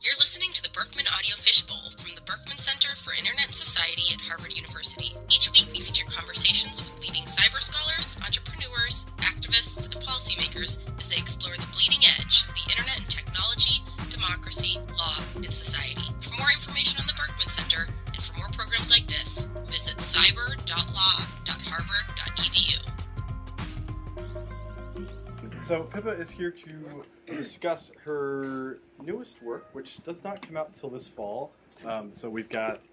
You're listening to the Berkman Audio Fishbowl from the Berkman Center for Internet and Society at Harvard University. Each week we feature conversations with leading cyber scholars, entrepreneurs, activists, and policymakers as they explore the bleeding edge of the internet and technology, democracy, law, and society. For more information on the Berkman Center and for more programs like this, visit cyber.law.harvard.edu. So Pippa is here to discuss her newest work, which does not come out until this fall. So we've got,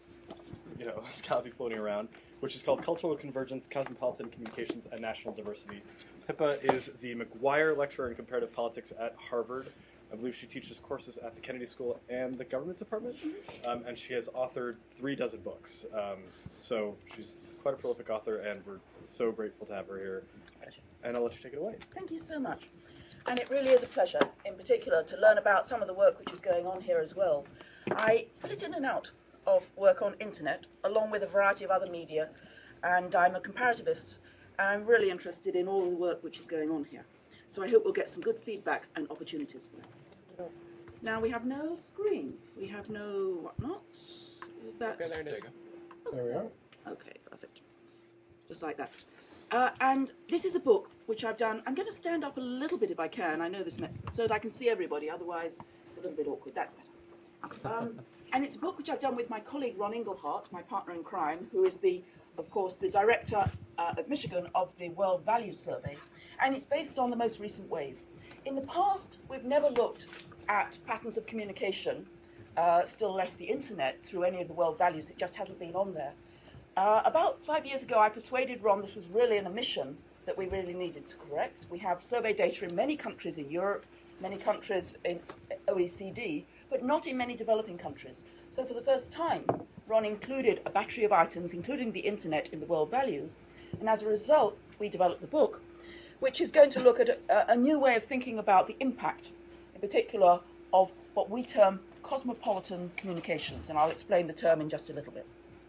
a copy floating around, which is called Cultural Convergence, Cosmopolitan Communications, and National Diversity. Pippa is the McGuire Lecturer in Comparative Politics at Harvard. I believe she teaches courses at the Kennedy School and the Government Department, and she has authored 36 books. So she's quite a prolific author, and we're so grateful to have her here. And I'll let you take it away. Thank you so much. And it really is a pleasure, in particular, to learn about some of the work which is going on here as well. I flit in and out of work on internet, along with a variety of other media, and I'm a comparativist, and I'm really interested in all the work which is going on here. So I hope we'll get some good feedback and opportunities for it. Now, we have no screen. We have no whatnot. Is that... Okay, there it is. There we are. Okay, perfect. Just like that. And this is a book which I've done. I'm going to stand up a little bit if I can. I know this, so that I can see everybody. Otherwise, it's a little bit awkward. That's better. And it's a book which I've done with my colleague Ron Inglehart, my partner in crime, who is of course, the director of Michigan of the World Values Survey. And it's based on the most recent wave. In the past, we've never looked at patterns of communication, still less the internet, through any of the world values. It just hasn't been on there. About 5 years ago, I persuaded Ron this was really an omission that we really needed to correct. We have survey data in many countries in Europe, many countries in OECD, but not in many developing countries. So for the first time, Ron included a battery of items, including the internet, in the world values. And as a result, we developed the book, which is going to look at a new way of thinking about the impact, in particular, of what we term cosmopolitan communications. And I'll explain the term in just a little bit.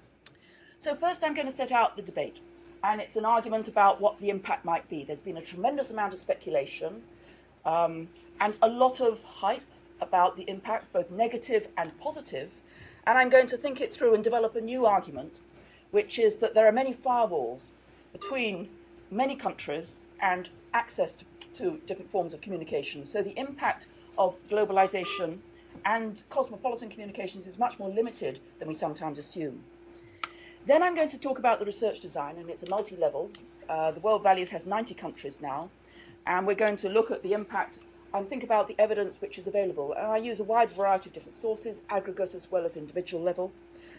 So first I'm going to set out the debate, and it's an argument about what the impact might be. There's been a tremendous amount of speculation and a lot of hype about the impact, both negative and positive, and I'm going to think it through and develop a new argument, which is that there are many firewalls between many countries and access to different forms of communication. So the impact of globalization and cosmopolitan communications is much more limited than we sometimes assume. Then I'm going to talk about the research design, and it's a multi-level. The World Values has 90 countries now, and we're going to look at the impact and think about the evidence which is available. And I use a wide variety of different sources, aggregate as well as individual level.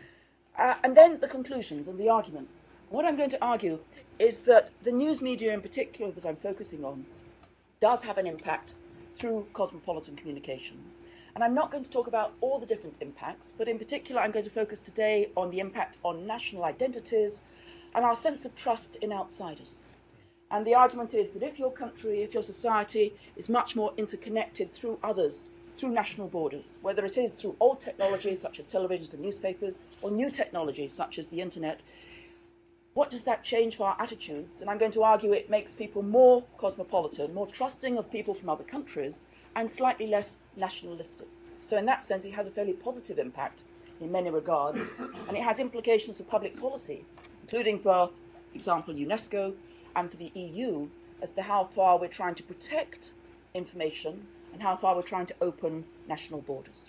And then the conclusions and the argument. What I'm going to argue is that the news media in particular that I'm focusing on does have an impact through cosmopolitan communications. And I'm not going to talk about all the different impacts, but in particular I'm going to focus today on the impact on national identities and our sense of trust in outsiders. And the argument is that if your country, if your society is much more interconnected through others, through national borders, whether it is through old technologies such as televisions and newspapers, or new technologies such as the internet, what does that change for our attitudes? And I'm going to argue it makes people more cosmopolitan, more trusting of people from other countries, and slightly less nationalistic. So in that sense, it has a fairly positive impact in many regards, and it has implications for public policy, including, for example, UNESCO and for the EU, as to how far we're trying to protect information and how far we're trying to open national borders.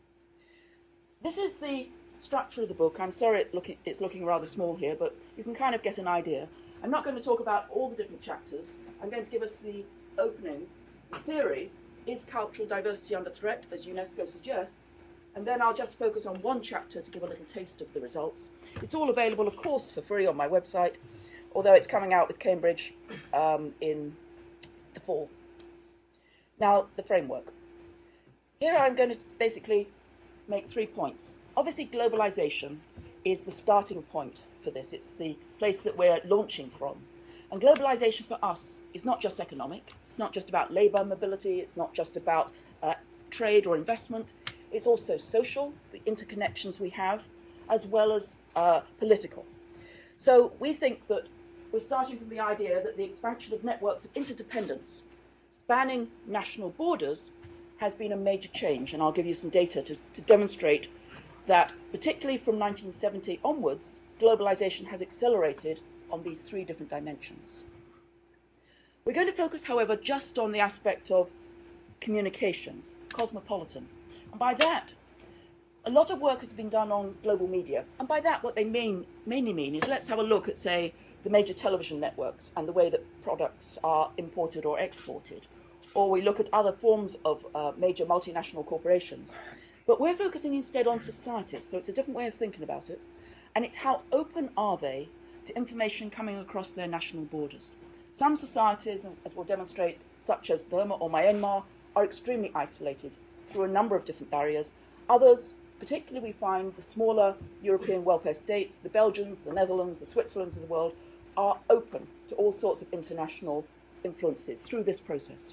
This is the structure of the book. I'm sorry it's looking rather small here, but you can kind of get an idea. I'm not going to talk about all the different chapters. I'm going to give us the opening. The theory is cultural diversity under threat, as UNESCO suggests, and then I'll just focus on one chapter to give a little taste of the results. It's all available, of course, for free on my website, although it's coming out with Cambridge in the fall. Now, the framework. Here I'm going to basically make 3 points. Obviously, globalization is the starting point for this. It's the place that we're launching from. And globalization for us is not just economic. It's not just about labor mobility. It's not just about trade or investment. It's also social, the interconnections we have, as well as political. So we think that we're starting from the idea that the expansion of networks of interdependence spanning national borders has been a major change, and I'll give you some data to demonstrate that, particularly from 1970 onwards, globalization has accelerated on these three different dimensions. We're going to focus, however, just on the aspect of communications, cosmopolitan. And by that, a lot of work has been done on global media. And by that, what they mainly mean is, let's have a look at, say, the major television networks and the way that products are imported or exported. Or we look at other forms of major multinational corporations. But we're focusing instead on societies, so it's a different way of thinking about it. And it's how open are they to information coming across their national borders. Some societies, as we'll demonstrate, such as Burma or Myanmar, are extremely isolated through a number of different barriers. Others, particularly we find the smaller European welfare states, the Belgians, the Netherlands, the Switzerlands of the world, are open to all sorts of international influences through this process.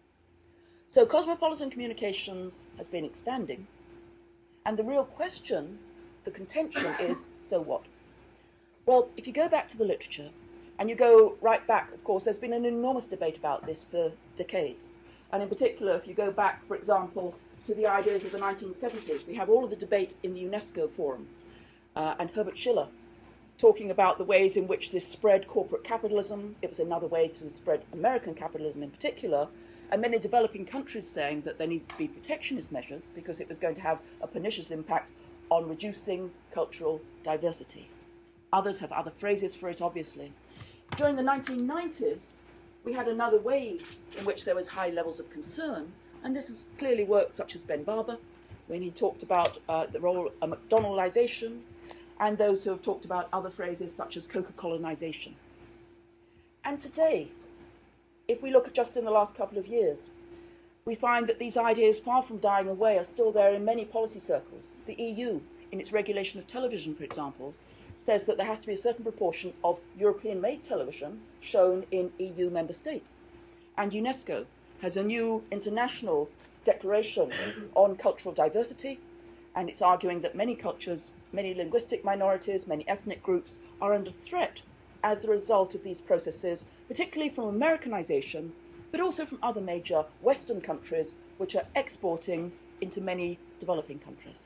So cosmopolitan communications has been expanding, and the real question, the contention is, so what? Well, if you go back to the literature, and you go right back, of course, there's been an enormous debate about this for decades. And in particular, if you go back, for example, to the ideas of the 1970s, we have all of the debate in the UNESCO Forum, and Herbert Schiller talking about the ways in which this spread corporate capitalism. It was another way to spread American capitalism in particular, and many developing countries saying that there needs to be protectionist measures because it was going to have a pernicious impact on reducing cultural diversity. Others have other phrases for it, obviously. During the 1990s, we had another wave in which there was high levels of concern, and this is clearly work such as Ben Barber, when he talked about the role of McDonaldization, and those who have talked about other phrases such as Coca-Colonization. And today, if we look at just in the last couple of years, we find that these ideas, far from dying away, are still there in many policy circles. The EU, in its regulation of television, for example, says that there has to be a certain proportion of European-made television shown in EU member states. And UNESCO has a new international declaration on cultural diversity, and it's arguing that many cultures, many linguistic minorities, many ethnic groups are under threat as a result of these processes, particularly from Americanization, but also from other major Western countries which are exporting into many developing countries.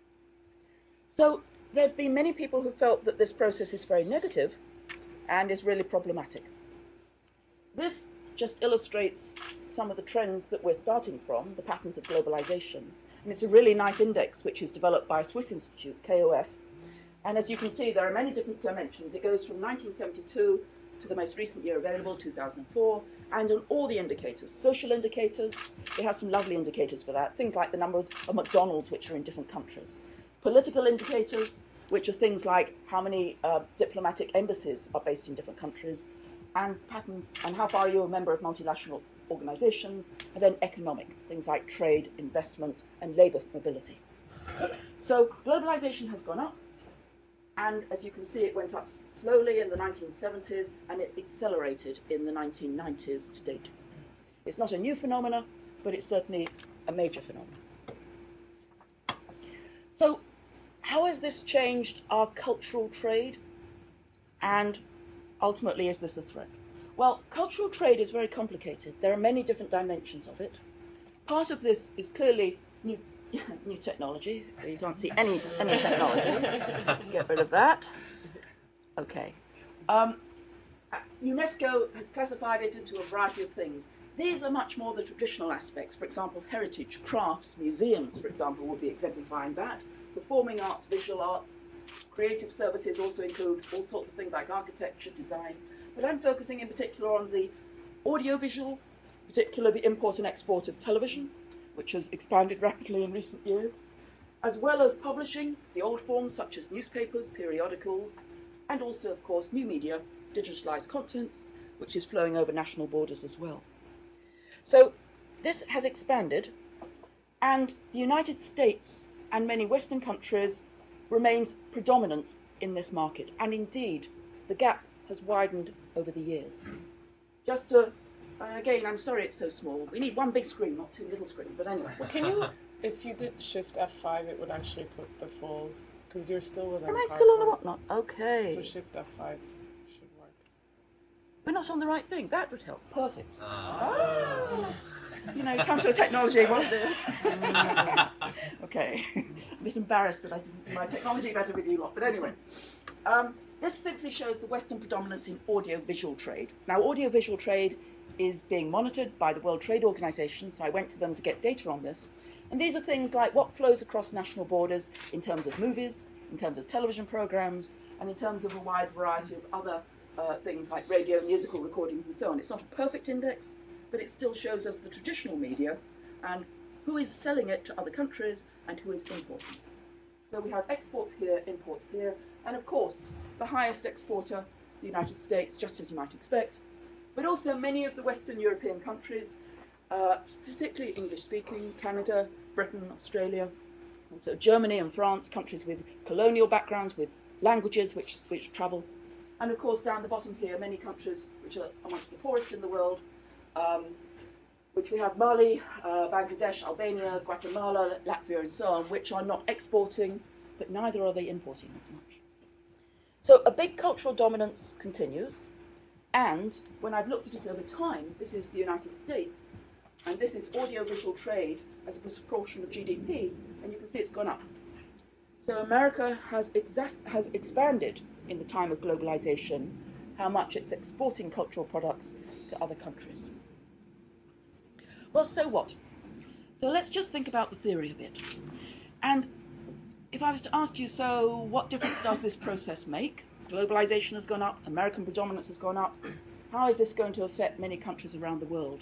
So there have been many people who felt that this process is very negative and is really problematic. This just illustrates some of the trends that we're starting from, the patterns of globalization. And it's a really nice index which is developed by a Swiss institute, KOF. And as you can see, there are many different dimensions. It goes from 1972 to the most recent year available, 2004, and on all the indicators. Social indicators, we have some lovely indicators for that, things like the numbers of McDonald's which are in different countries. Political indicators, which are things like how many diplomatic embassies are based in different countries, and patterns, and how far you're a member of multilateral organizations, and then economic, things like trade, investment, and labor mobility. So globalization has gone up, and as you can see, it went up slowly in the 1970s, and it accelerated in the 1990s to date. It's not a new phenomenon, but it's certainly a major phenomenon. So how has this changed our cultural trade? And ultimately, is this a threat? Well, cultural trade is very complicated. There are many different dimensions of it. Part of this is clearly new technology. You can't see any technology. Get rid of that. Okay. UNESCO has classified it into a variety of things. These are much more the traditional aspects. For example, heritage, crafts, museums, for example, would be exemplifying that. Performing arts, visual arts, creative services also include all sorts of things like architecture, design. But I'm focusing in particular on the audiovisual, particularly the import and export of television, which has expanded rapidly in recent years, as well as publishing, the old forms such as newspapers, periodicals, and also, of course, new media, digitalized contents, which is flowing over national borders as well. So this has expanded, and the United States and many Western countries remains predominant in this market. And indeed, the gap has widened over the years. Just to, again, I'm sorry it's so small. We need one big screen, not two little screens, but anyway. Can you, if you did Shift F5, it would actually put the fulls, because you're still within Am I still on the whatnot? Okay. So Shift F5 should work. We're not on the right thing. That would help. Perfect. Oh. You know, come to a technology, what is this? Okay. A bit embarrassed that I didn't do my technology better with you lot, but anyway. This simply shows the Western predominance in audio-visual trade. Now, audio-visual trade is being monitored by the World Trade Organization, so I went to them to get data on this. And these are things like what flows across national borders in terms of movies, in terms of television programs, and in terms of a wide variety of other things like radio, musical recordings, and so on. It's not a perfect index, but it still shows us the traditional media and who is selling it to other countries and who is importing. So we have exports here, imports here, and of course, the highest exporter, the United States, just as you might expect, but also many of the Western European countries, particularly English-speaking, Canada, Britain, Australia, also Germany and France, countries with colonial backgrounds, with languages which travel. And of course, down the bottom here, many countries which are amongst the poorest in the world, which we have Mali, Bangladesh, Albania, Guatemala, Latvia, and so on, which are not exporting, but neither are they importing that much. So a big cultural dominance continues, and when I've looked at it over time, this is the United States, and this is audiovisual trade as a proportion of GDP, and you can see it's gone up. So America has expanded in the time of globalization how much it's exporting cultural products to other countries. Well, so what? So let's just think about the theory a bit. And if I was to ask you, so what difference does this process make? Globalization has gone up, American predominance has gone up. How is this going to affect many countries around the world?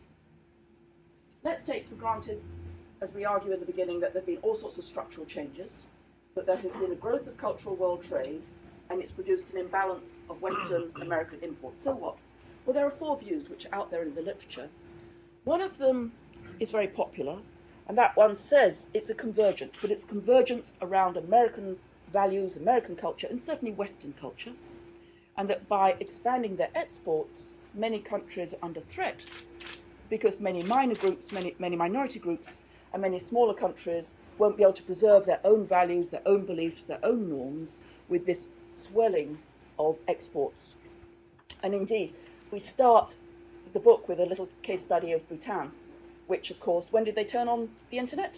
Let's take for granted, as we argue at the beginning, that there have been all sorts of structural changes, that there has been a growth of cultural world trade, and it's produced an imbalance of Western American imports. So what? Well, there are four views which are out there in the literature. One of them is very popular, and that one says it's a convergence, but it's convergence around American values, American culture, and certainly Western culture, and that by expanding their exports, many countries are under threat because many minor groups, many minority groups, and many smaller countries won't be able to preserve their own values, their own beliefs, their own norms with this swelling of exports. And indeed, we start the book with a little case study of Bhutan, which, of course, when did they turn on the internet?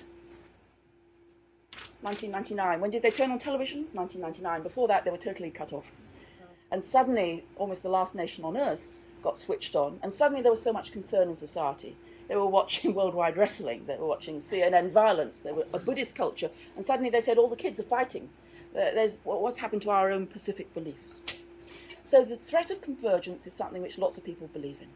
1999. When did they turn on television? 1999. Before that, they were totally cut off. And suddenly, almost the last nation on earth got switched on, and suddenly there was so much concern in society. They were watching worldwide wrestling, they were watching CNN violence, there was a Buddhist culture, and suddenly they said all the kids are fighting. What's happened to our own Pacific beliefs? So the threat of convergence is something which lots of people believe in.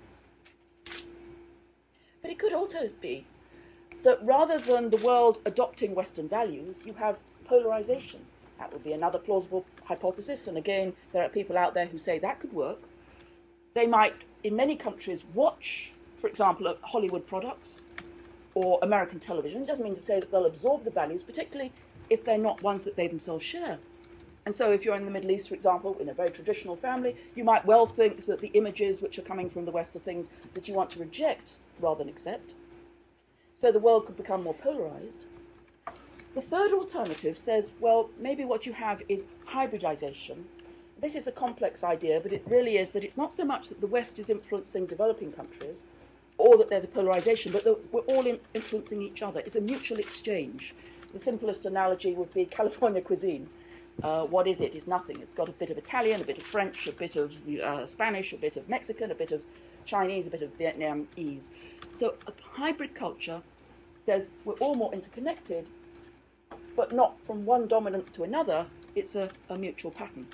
But it could also be that rather than the world adopting Western values, you have polarization. That would be another plausible hypothesis, and again, there are people out there who say that could work. They might, in many countries, watch, for example, Hollywood products or American television. It doesn't mean to say that they'll absorb the values, particularly if they're not ones that they themselves share. And so if you're in the Middle East, for example, in a very traditional family, you might well think that the images which are coming from the West are things that you want to reject rather than accept. So the world could become more polarized. The third alternative says, well, maybe what you have is hybridization. This is a complex idea, but it really is that it's not so much that the West is influencing developing countries or that there's a polarization, but that we're all influencing each other. It's a mutual exchange. The simplest analogy would be California cuisine. What is it? It's nothing. It's got a bit of Italian, a bit of French, a bit of Spanish, a bit of Mexican, a bit of Chinese, a bit of Vietnamese. So a hybrid culture says we're all more interconnected, but not from one dominance to another. It's a mutual pattern.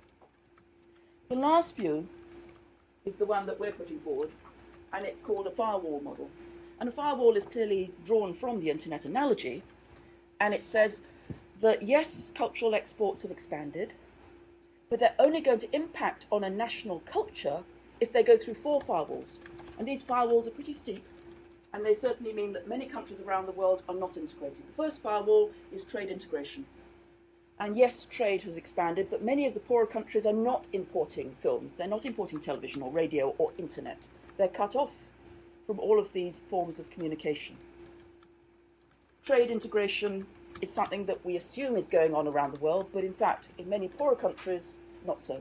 The last view is the one that we're putting forward, and it's called a firewall model. And a firewall is clearly drawn from the internet analogy, and it says that yes, cultural exports have expanded, but they're only going to impact on a national culture if they go through 4 firewalls. And these firewalls are pretty steep, and they certainly mean that many countries around the world are not integrated. The first firewall is trade integration. And yes, trade has expanded, but many of the poorer countries are not importing films. They're not importing television or radio or internet. They're cut off from all of these forms of communication. Trade integration is something that we assume is going on around the world, but in fact, in many poorer countries, not so.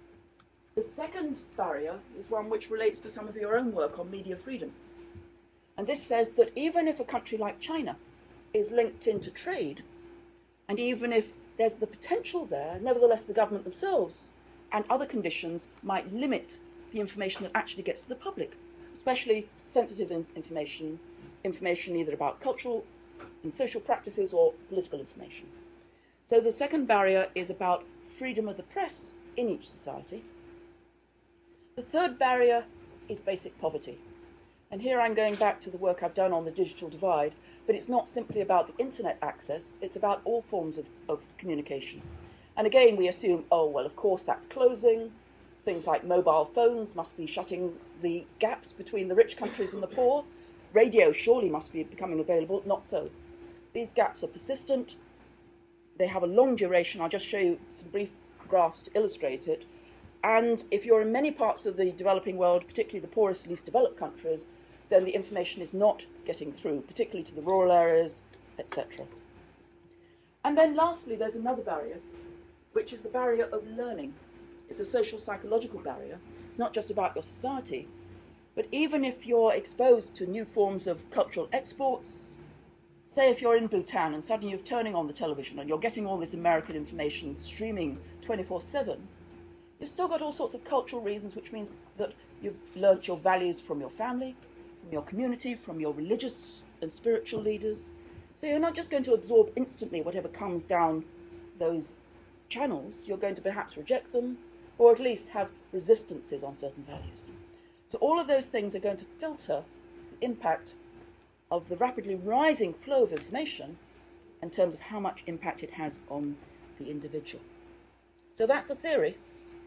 The second barrier is one which relates to some of your own work on media freedom. And this says that even if a country like China is linked into trade, and even if there's the potential there, nevertheless the government themselves and other conditions might limit the information that actually gets to the public, especially sensitive information either about cultural and social practices or political information. So the second barrier is about freedom of the press in each society. The third barrier is basic poverty. And here I'm going back to the work I've done on the digital divide, but it's not simply about the internet access, it's about all forms of communication. And again, we assume, oh, well, of course, that's closing. Things like mobile phones must be shutting the gaps between the rich countries and the poor. Radio surely must be becoming available. Not so. These gaps are persistent. They have a long duration. I'll just show you some brief graphs to illustrate it. And if you're in many parts of the developing world, particularly the poorest, least developed countries, then the information is not getting through, particularly to the rural areas, etc. And then lastly, there's another barrier, which is the barrier of learning. It's a social psychological barrier. It's not just about your society, but even if you're exposed to new forms of cultural exports, say if you're in Bhutan and suddenly you're turning on the television and you're getting all this American information streaming 24/7, you've still got all sorts of cultural reasons, which means that you've learnt your values from your family, from your community, from your religious and spiritual leaders. So you're not just going to absorb instantly whatever comes down those channels. You're going to perhaps reject them, or at least have resistances on certain values. So all of those things are going to filter the impact of the rapidly rising flow of information in terms of how much impact it has on the individual. So that's the theory.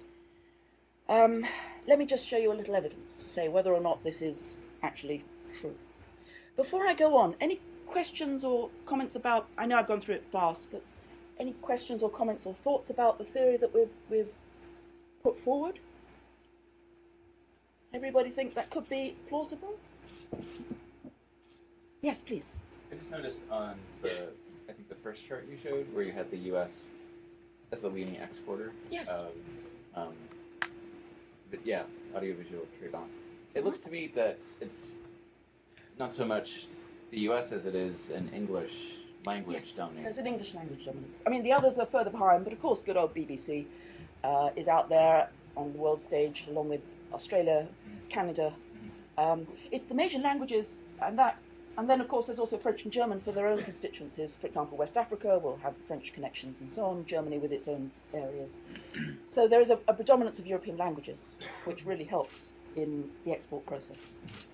Let me just show you a little evidence to say whether or not this is actually true. Before I go on, any questions or comments about, I know I've gone through it fast, but any questions or comments or thoughts about the theory that we've put forward? Everybody think that could be plausible? Yes, please. I just noticed on I think the first chart you showed, where you had the U.S. as a leading exporter. Yes. But yeah, audiovisual trade balance. It looks to me that it's not so much the U.S. as it is an English language dominance. There's an English language dominance. I mean, the others are further behind, but of course, good old BBC is out there on the world stage, along with Australia, Canada. It's the major languages, and then of course there's also French and German for their own constituencies. For example, West Africa will have French connections and so on, Germany with its own areas. So there is a predominance of European languages, which really helps in the export process.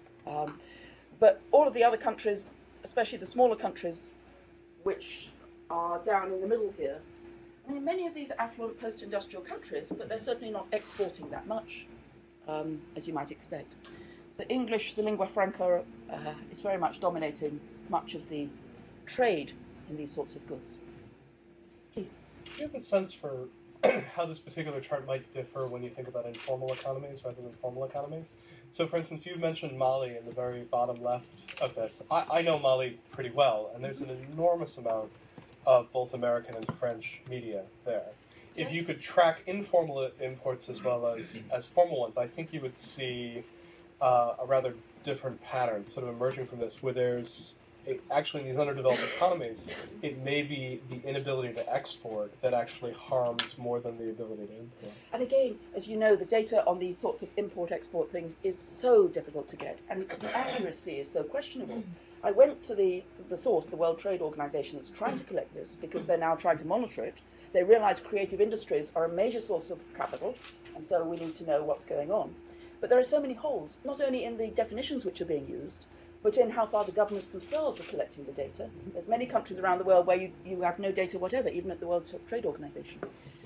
But all of the other countries, especially the smaller countries, which are down in the middle here, I mean, many of these are affluent post-industrial countries, but they're certainly not exporting that much, as you might expect. So English, the lingua franca, is very much dominating much of the trade in these sorts of goods. Please. Do you have a sense for how this particular chart might differ when you think about informal economies rather than formal economies? So, for instance, you mentioned Mali in the very bottom left of this. I know Mali pretty well, and there's an enormous amount of both American and French media there. If you could track informal imports as well as formal ones, I think you would see a rather different pattern sort of emerging from this, where there's actually in these underdeveloped economies, it may be the inability to export that actually harms more than the ability to import. And again, as you know, the data on these sorts of import-export things is so difficult to get, and the accuracy is so questionable. I went to the source, the World Trade Organization, that's trying to collect this, because they're now trying to monitor it. They realize creative industries are a major source of capital, and so we need to know what's going on. But there are so many holes, not only in the definitions which are being used, but in how far the governments themselves are collecting the data. There's many countries around the world where you have no data whatever, even at the World Trade Organization.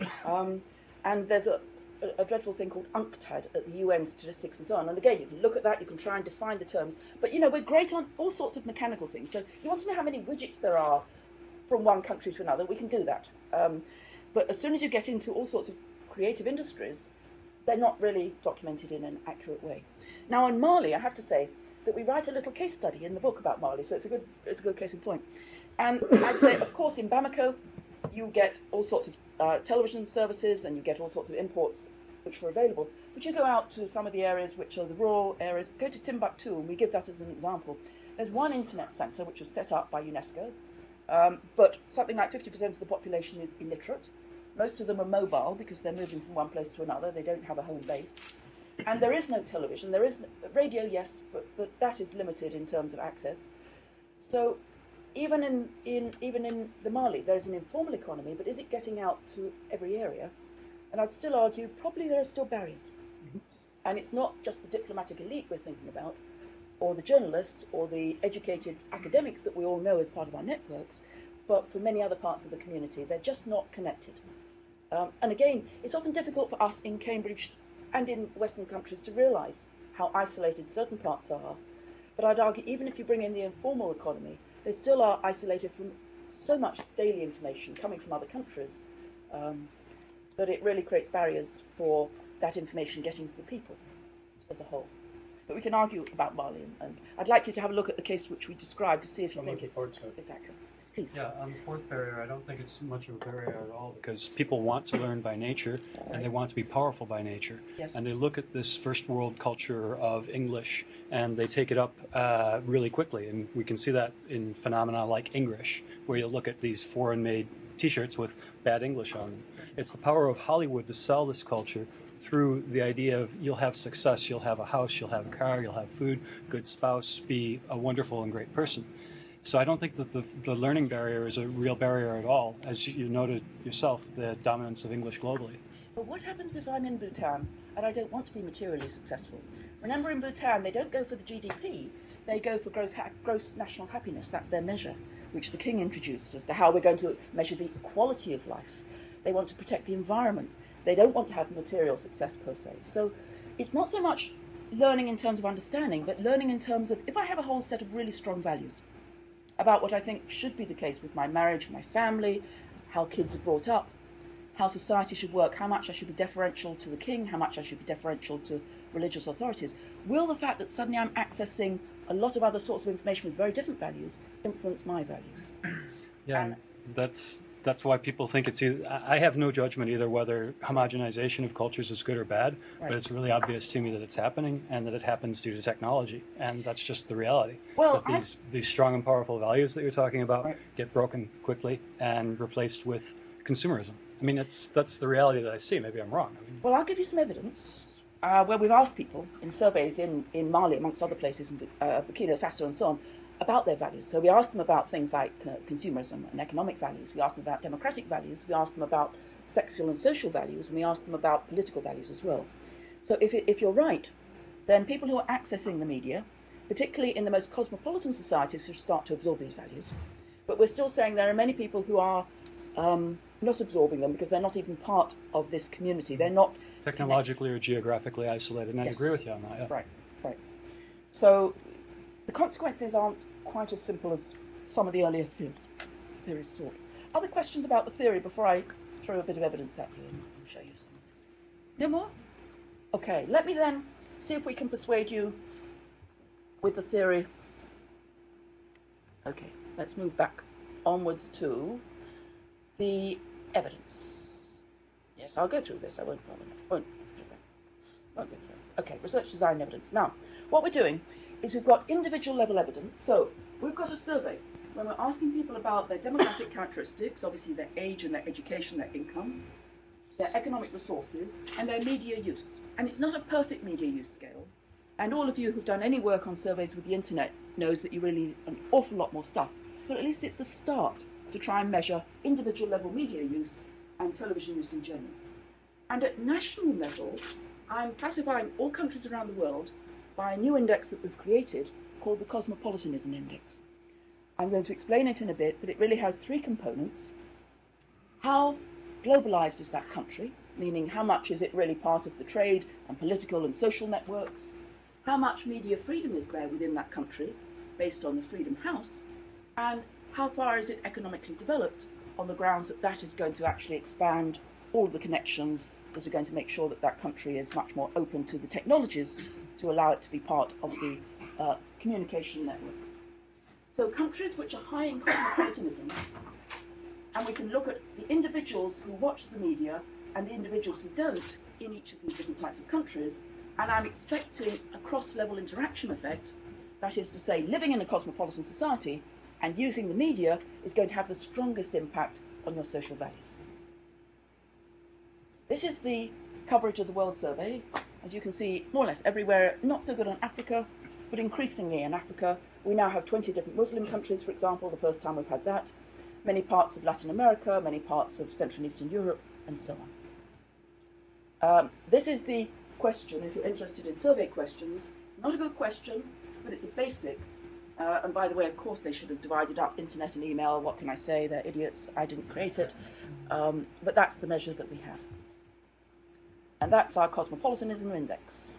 And there's a dreadful thing called UNCTAD at the UN statistics and so on. And again, you can look at that, you can try and define the terms. But, you know, we're great on all sorts of mechanical things. So you want to know how many widgets there are from one country to another, we can do that. But as soon as you get into all sorts of creative industries, they're not really documented in an accurate way. Now, in Mali, I have to say that we write a little case study in the book about Mali, so it's a good case in point. And I'd say, of course, in Bamako, you get all sorts of television services and you get all sorts of imports which are available. But you go out to some of the areas which are the rural areas, go to Timbuktu, and we give that as an example. There's one internet centre which was set up by UNESCO, but something like 50% of the population is illiterate. Most of them are mobile because they're moving from one place to another. They don't have a home base. And there is no television. There is radio, yes, but that is limited in terms of access. So even in the Mali, there is an informal economy, but is it getting out to every area? And I'd still argue probably there are still barriers. And it's not just the diplomatic elite we're thinking about, or the journalists, or the educated academics that we all know as part of our networks, but for many other parts of the community, they're just not connected. And again, it's often difficult for us in Cambridge and in Western countries to realise how isolated certain parts are. But I'd argue even if you bring in the informal economy, they still are isolated from so much daily information coming from other countries that it really creates barriers for that information getting to the people as a whole. But we can argue about Mali, and I'd like you to have a look at the case which we described to see if you think it's accurate. Please. Yeah, on the fourth barrier, I don't think it's much of a barrier at all because people want to learn by nature and they want to be powerful by nature. Yes. And they look at this first world culture of English and they take it up really quickly. And we can see that in phenomena like English, where you look at these foreign-made T-shirts with bad English on them. It's the power of Hollywood to sell this culture through the idea of you'll have success, you'll have a house, you'll have a car, you'll have food, good spouse, be a wonderful and great person. So I don't think that the learning barrier is a real barrier at all. As you noted yourself, the dominance of English globally. But what happens if I'm in Bhutan and I don't want to be materially successful? Remember, in Bhutan, they don't go for the GDP, they go for gross national happiness. That's their measure, which the king introduced as to how we're going to measure the quality of life. They want to protect the environment. They don't want to have material success per se. So it's not so much learning in terms of understanding, but learning in terms of, if I have a whole set of really strong values about what I think should be the case with my marriage, my family, how kids are brought up, how society should work, how much I should be deferential to the king, how much I should be deferential to religious authorities, will the fact that suddenly I'm accessing a lot of other sorts of information with very different values influence my values? Yeah, and that's why people think it's either, I have no judgment either whether homogenization of cultures is good or bad, right. But it's really obvious to me that it's happening and that it happens due to technology, and that's just the reality. Well, that these strong and powerful values that you're talking about right. get broken quickly and replaced with consumerism. I mean, that's the reality that I see. Maybe I'm wrong. Well, I'll give you some evidence where we've asked people in surveys in Mali, amongst other places, in Burkina Faso and so on, about their values. So we asked them about things like consumerism and economic values. We asked them about democratic values. We asked them about sexual and social values. And we asked them about political values as well. So if you're right, then people who are accessing the media, particularly in the most cosmopolitan societies, should start to absorb these values. But we're still saying there are many people who are not absorbing them because they're not even part of this community. They're not technologically or geographically isolated. And I agree with you on that. Yeah. Right. So the consequences aren't quite as simple as some of the earlier theories thought. Other questions about the theory before I throw a bit of evidence at you and show you something? No more? Okay, let me then see if we can persuade you with the theory. Okay, let's move back onwards to the evidence. Yes, I'll go through this. I won't go through it. Okay, research design evidence. Now, what we're doing is we've got individual level evidence. So we've got a survey when we're asking people about their demographic characteristics, obviously their age and their education, their income, their economic resources, and their media use. And it's not a perfect media use scale. And all of you who've done any work on surveys with the internet knows that you really need an awful lot more stuff. But at least it's a start to try and measure individual level media use and television use in general. And at national level, I'm classifying all countries around the world by a new index that we've created called the Cosmopolitanism Index. I'm going to explain it in a bit, but it really has three components. How globalized is that country, meaning how much is it really part of the trade and political and social networks? How much media freedom is there within that country, based on the Freedom House? And how far is it economically developed on the grounds that that is going to actually expand all the connections, because we're going to make sure that that country is much more open to the technologies to allow it to be part of the communication networks. So countries which are high in cosmopolitanism, and we can look at the individuals who watch the media and the individuals who don't in each of these different types of countries, and I'm expecting a cross-level interaction effect that is to say, living in a cosmopolitan society and using the media is going to have the strongest impact on your social values. This is the coverage of the World Survey. As you can see, more or less everywhere, not so good on Africa, but increasingly in Africa. We now have 20 different Muslim countries, for example, the first time we've had that. Many parts of Latin America, many parts of Central and Eastern Europe, and so on. This is the question, if you're interested in survey questions. Not a good question, but it's a basic. And by the way, of course, they should have divided up internet and email. What can I say? They're idiots. I didn't create it. But that's the measure that we have. And that's our Cosmopolitanism Index.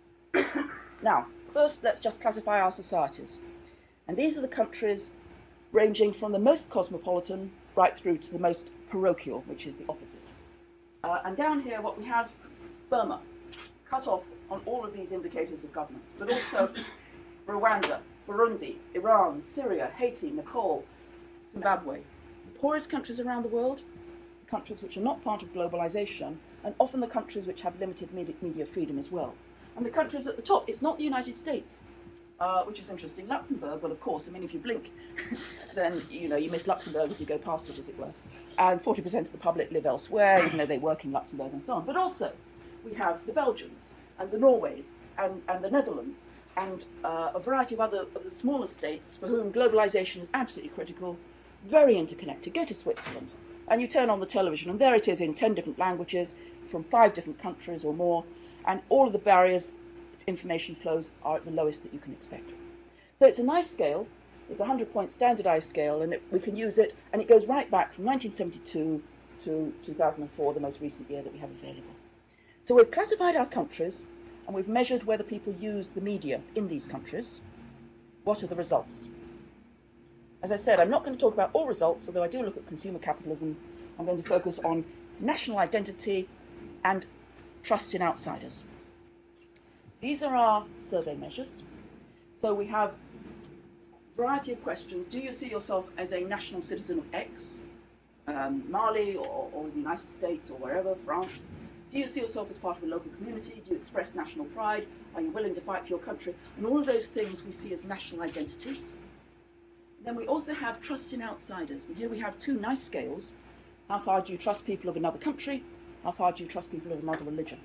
Now, first, let's just classify our societies. And these are the countries ranging from the most cosmopolitan right through to the most parochial, which is the opposite. And down here, what we have, Burma, cut off on all of these indicators of governance, but also Rwanda, Burundi, Iran, Syria, Haiti, Nepal, Zimbabwe. The poorest countries around the world, countries which are not part of globalization, and often the countries which have limited media freedom as well. And the countries at the top, it's not the United States, which is interesting. Luxembourg, well, of course, I mean, if you blink, then, you know, you miss Luxembourg as you go past it, as it were. And 40% of the public live elsewhere, even though they work in Luxembourg and so on. But also, we have the Belgians, and the Norways, and the Netherlands, and a variety of other of the smaller states for whom globalization is absolutely critical, very interconnected. Go to Switzerland, and you turn on the television, and there it is in 10 different languages, from 5 different countries or more, and all of the barriers to information flows are at the lowest that you can expect. So it's a nice scale. It's a 100-point standardized scale, and we can use it, and it goes right back from 1972 to 2004, the most recent year that we have available. So we've classified our countries, and we've measured whether people use the media in these countries. What are the results? As I said, I'm not going to talk about all results, although I do look at consumer capitalism. I'm going to focus on national identity and trust in outsiders. These are our survey measures. So we have a variety of questions. Do you see yourself as a national citizen of X, Mali or the United States or wherever, France? Do you see yourself as part of a local community? Do you express national pride? Are you willing to fight for your country? And all of those things we see as national identities. Then we also have trust in outsiders. And here we have 2 nice scales. How far do you trust people of another country? How far do you trust people of another religion?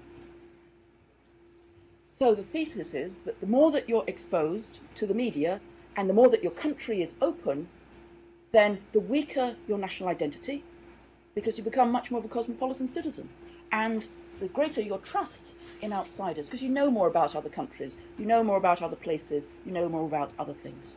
So the thesis is that the more that you're exposed to the media and the more that your country is open, then the weaker your national identity, because you become much more of a cosmopolitan citizen. And the greater your trust in outsiders, because you know more about other countries, you know more about other places, you know more about other things.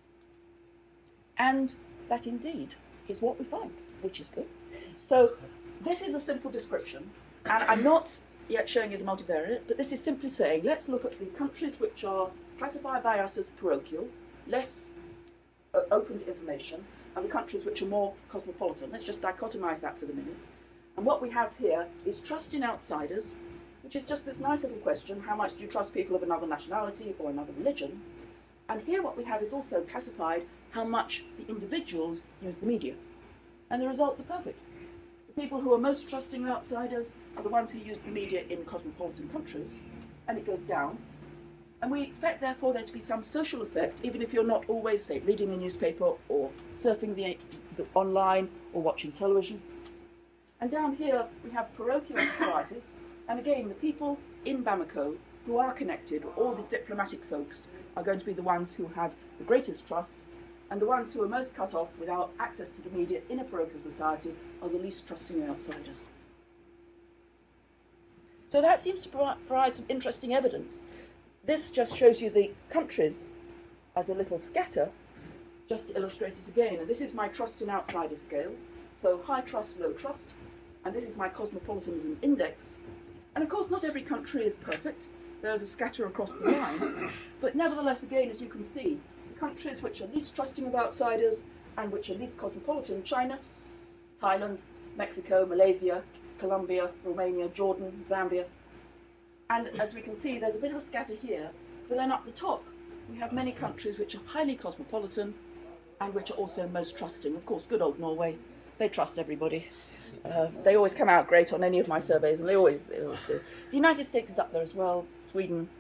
And that indeed is what we find, which is good. So this is a simple description, and I'm not yet showing you the multivariate, but this is simply saying, let's look at the countries which are classified by us as parochial, less open to information, and the countries which are more cosmopolitan. Let's just dichotomize that for the minute. And what we have here is trust in outsiders, which is just this nice little question, how much do you trust people of another nationality or another religion? And here what we have is also classified how much the individuals use the media. And the results are perfect. The people who are most trusting of outsiders are the ones who use the media in cosmopolitan countries, and it goes down. And we expect, therefore, there to be some social effect, even if you're not always, say, reading the newspaper or surfing the online or watching television. And down here, we have parochial societies, and again, the people in Bamako who are connected, all the diplomatic folks, are going to be the ones who have the greatest trust, and the ones who are most cut off without access to the media in a parochial society are the least trusting of outsiders. So that seems to provide some interesting evidence. This just shows you the countries as a little scatter, just to illustrate it again. And this is my trust in outsiders scale. So high trust, low trust. And this is my cosmopolitanism index. And of course, not every country is perfect. There's a scatter across the line. But nevertheless, again, as you can see, the countries which are least trusting of outsiders and which are least cosmopolitan, China, Thailand, Mexico, Malaysia, Colombia, Romania, Jordan, Zambia. And as we can see, there's a bit of a scatter here. But then up the top, we have many countries which are highly cosmopolitan and which are also most trusting. Of course, good old Norway, they trust everybody. They always come out great on any of my surveys, and they always do. The United States is up there as well, Sweden,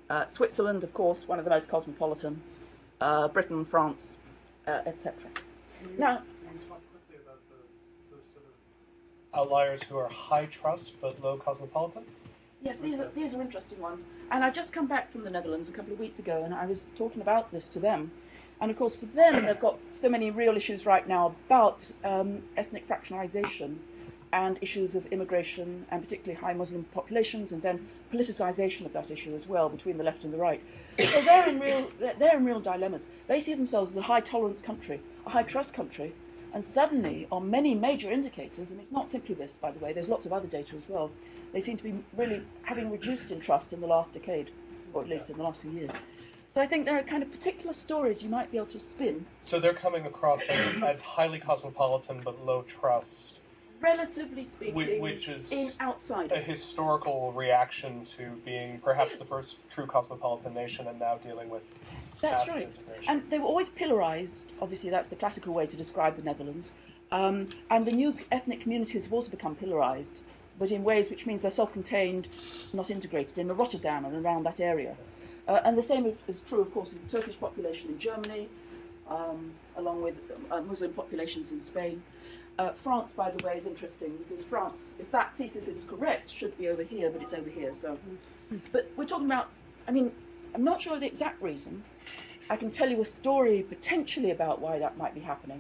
Switzerland, of course, one of the most cosmopolitan. Britain, France, etc. Now, can you talk quickly about those sort of outliers who are high trust but low cosmopolitan? yes, these are interesting ones. And I've just come back from the Netherlands a couple of weeks ago, and I was talking about this to them. And of course, for them, they've got so many real issues right now about ethnic fractionalization and issues of immigration, and particularly high Muslim populations, and then politicization of that issue as well between the left and the right. So they're in real dilemmas. They see themselves as a high tolerance country, a high trust country, and suddenly, on many major indicators, and it's not simply this, by the way, there's lots of other data as well, they seem to be really having reduced in trust in the last decade, or at least in the last few years. So I think there are kind of particular stories you might be able to spin. So they're coming across as highly cosmopolitan but low trust, Relatively speaking, which is in outsiders. a historical reaction to being perhaps Yes. the first true cosmopolitan nation and now dealing with That's massive right. integration. And they were always pillarized. Obviously, that's the classical way to describe the Netherlands. And the new ethnic communities have also become pillarized, but in ways which means they're self-contained, not integrated, in Rotterdam and around that area. And the same is true, of course, of the Turkish population in Germany, along with Muslim populations in Spain. France, by the way, is interesting because France, if that thesis is correct, should be over here, but it's over here. So, but we're talking about. I mean, I'm not sure of the exact reason. I can tell you a story potentially about why that might be happening.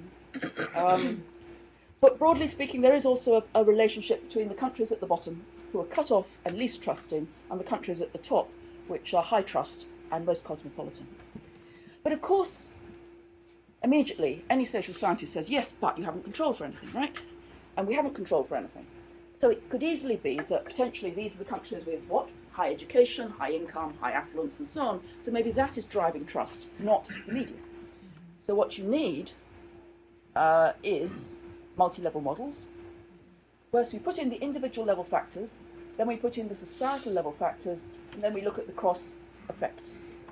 But broadly speaking, there is also a relationship between the countries at the bottom, who are cut off and least trusting, and the countries at the top, which are high trust and most cosmopolitan. But of course, immediately, any social scientist says, yes, but you haven't controlled for anything, right? And we haven't controlled for anything. So it could easily be that potentially these are the countries with what? High education, high income, high affluence, and so on. So maybe that is driving trust, not the media. So what you need is multi-level models. First, we put in the individual level factors, then we put in the societal level factors, and then we look at the cross effects.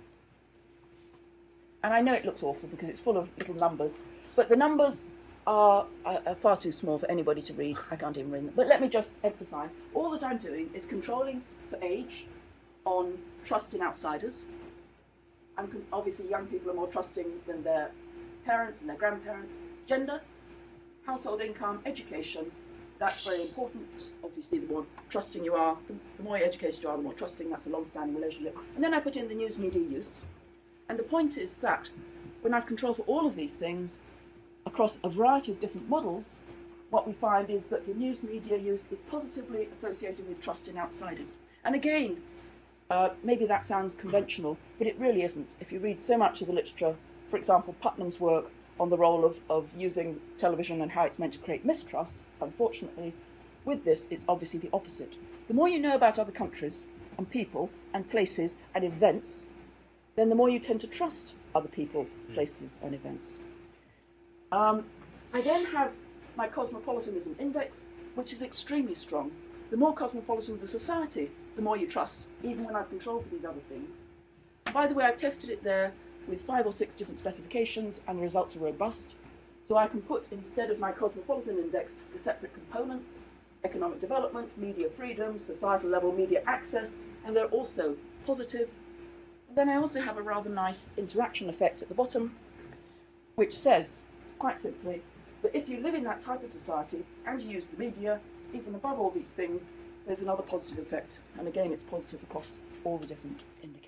And I know it looks awful because it's full of little numbers, but the numbers are far too small for anybody to read. I can't even read them. But let me just emphasize, all that I'm doing is controlling for age on trust in outsiders. Obviously, young people are more trusting than their parents and their grandparents. Gender, household income, education, that's very important. Obviously, the more trusting you are, the more educated you are, the more trusting. That's a long-standing relationship. And then I put in the news media use. And the point is that when I've control for all of these things across a variety of different models, what we find is that the news media use is positively associated with trust in outsiders. And again, maybe that sounds conventional, but it really isn't. If you read so much of the literature, for example, Putnam's work on the role of using television and how it's meant to create mistrust, unfortunately, with this, it's obviously the opposite. The more you know about other countries and people and places and events, then the more you tend to trust other people, places, and events. I then have my cosmopolitanism index, which is extremely strong. The more cosmopolitan the society, the more you trust, even when I've control for these other things. By the way, I've tested it there with 5 or 6 different specifications, and the results are robust. So I can put, instead of my cosmopolitan index, the separate components: economic development, media freedom, societal level media access, and they're also positive. Then I also have a rather nice interaction effect at the bottom, which says, quite simply, that if you live in that type of society and you use the media, even above all these things, there's another positive effect. And again, it's positive across all the different indicators.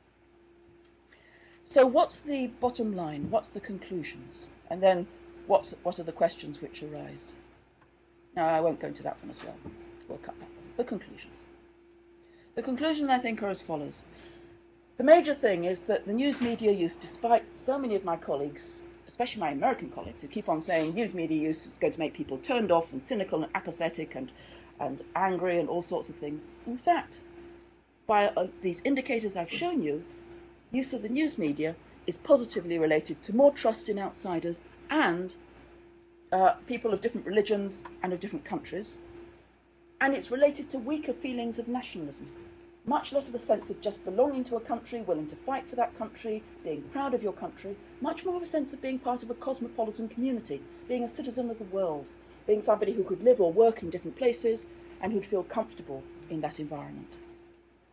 So what's the bottom line? What's the conclusions? And then what are the questions which arise? Now, I won't go into that one as well. We'll cut that one. The conclusions. The conclusions, I think, are as follows. The major thing is that the news media use, despite so many of my colleagues, especially my American colleagues, who keep on saying news media use is going to make people turned off and cynical and apathetic and angry and all sorts of things. In fact, by these indicators I've shown you, use of the news media is positively related to more trust in outsiders and people of different religions and of different countries. And it's related to weaker feelings of nationalism. Much less of a sense of just belonging to a country, willing to fight for that country, being proud of your country, much more of a sense of being part of a cosmopolitan community, being a citizen of the world, being somebody who could live or work in different places and who'd feel comfortable in that environment.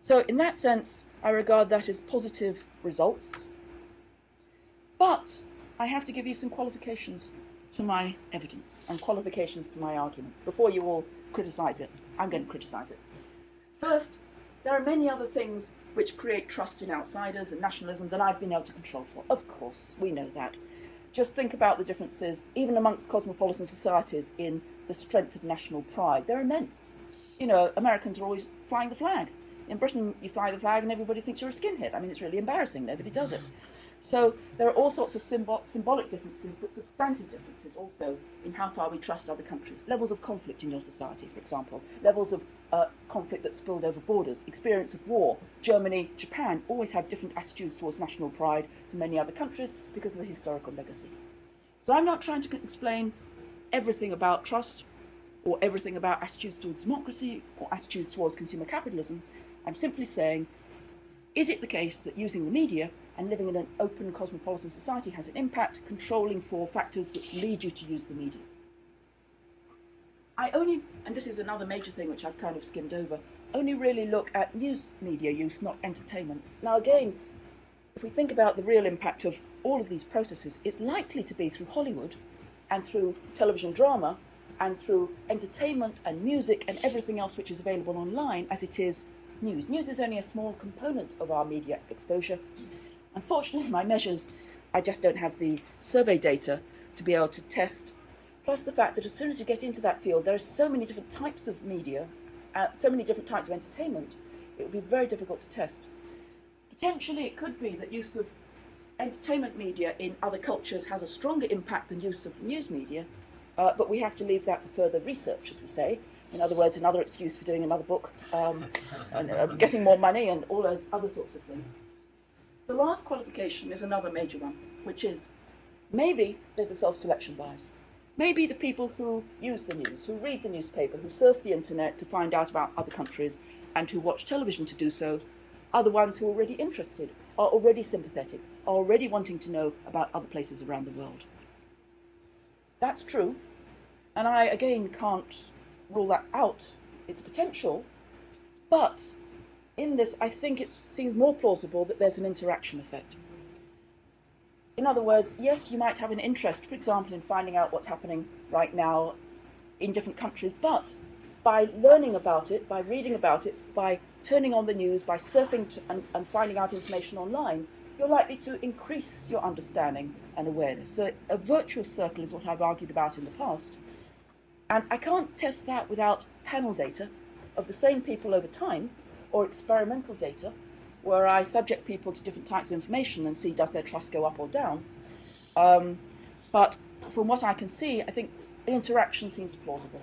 So in that sense, I regard that as positive results. But I have to give you some qualifications to my evidence and qualifications to my arguments before you all criticise it. I'm going to criticise it. First, there are many other things which create trust in outsiders and nationalism that I've been able to control for. Of course, we know that. Just think about the differences, even amongst cosmopolitan societies, in the strength of national pride. They're immense. You know, Americans are always flying the flag. In Britain, you fly the flag and everybody thinks you're a skinhead. I mean, it's really embarrassing. Nobody does it. So there are all sorts of symbolic differences, but substantive differences also in how far we trust other countries. Levels of conflict in your society, for example. Levels of conflict that spilled over borders. Experience of war. Germany, Japan always have different attitudes towards national pride to many other countries because of the historical legacy. So I'm not trying to explain everything about trust or everything about attitudes towards democracy or attitudes towards consumer capitalism. I'm simply saying, is it the case that using the media and living in an open cosmopolitan society has an impact, controlling for factors which lead you to use the media? I only, and this is another major thing which I've kind of skimmed over, only really look at news media use, not entertainment. Now again, if we think about the real impact of all of these processes, it's likely to be through Hollywood and through television drama and through entertainment and music and everything else which is available online as it is news. News is only a small component of our media exposure. Unfortunately, my measures, I just don't have the survey data to be able to test, plus the fact that as soon as you get into that field, there are so many different types of media, so many different types of entertainment, it would be very difficult to test. Potentially, it could be that use of entertainment media in other cultures has a stronger impact than use of news media, but we have to leave that for further research, as we say. In other words, another excuse for doing another book, and getting more money and all those other sorts of things. The last qualification is another major one, which is maybe there's a self-selection bias. Maybe the people who use the news, who read the newspaper, who surf the internet to find out about other countries and who watch television to do so, are the ones who are already interested, are already sympathetic, are already wanting to know about other places around the world. That's true, and I, again, can't rule that out. It's potential, but in this, I think it seems more plausible that there's an interaction effect. In other words, yes, you might have an interest, for example, in finding out what's happening right now in different countries, but by learning about it, by reading about it, by turning on the news, by surfing and finding out information online, you're likely to increase your understanding and awareness. So a virtuous circle is what I've argued about in the past. And I can't test that without panel data of the same people over time, or experimental data, where I subject people to different types of information and see does their trust go up or down. But from what I can see, I think the interaction seems plausible.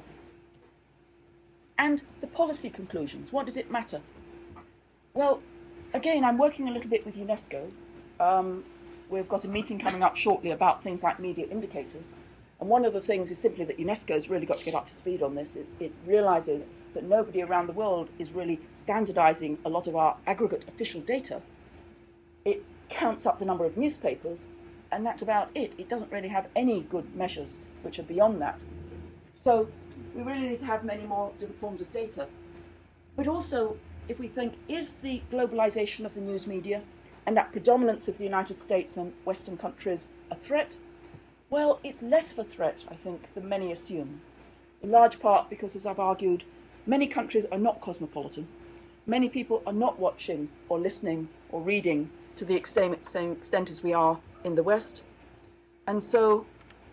And the policy conclusions, what does it matter? Well, again, I'm working a little bit with UNESCO. We've got a meeting coming up shortly about things like media indicators. And one of the things is simply that UNESCO's really got to get up to speed on this. It realizes that nobody around the world is really standardizing a lot of our aggregate official data. It counts up the number of newspapers, and that's about it. It doesn't really have any good measures which are beyond that. So we really need to have many more different forms of data. But also, if we think, is the globalization of the news media and that predominance of the United States and Western countries a threat? Well, it's less of a threat, I think, than many assume. In large part because, as I've argued, many countries are not cosmopolitan. Many people are not watching or listening or reading to the same extent as we are in the West. And so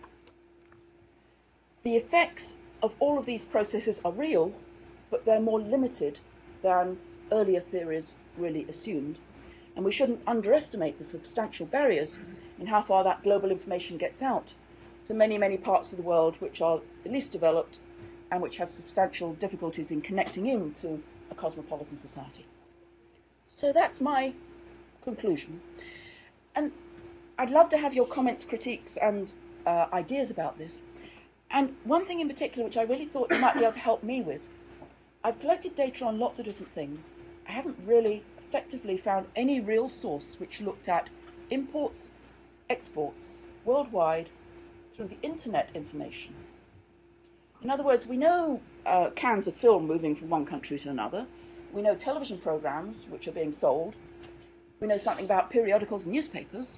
the effects of all of these processes are real, but they're more limited than earlier theories really assumed. And we shouldn't underestimate the substantial barriers in how far that global information gets out to many, many parts of the world which are the least developed and which have substantial difficulties in connecting into a cosmopolitan society. So that's my conclusion. And I'd love to have your comments, critiques, and ideas about this. And one thing in particular which I really thought you might be able to help me with, I've collected data on lots of different things. I haven't really effectively found any real source which looked at imports, exports, worldwide, through the internet information. In other words, we know cans of film moving from one country to another. We know television programs which are being sold. We know something about periodicals and newspapers.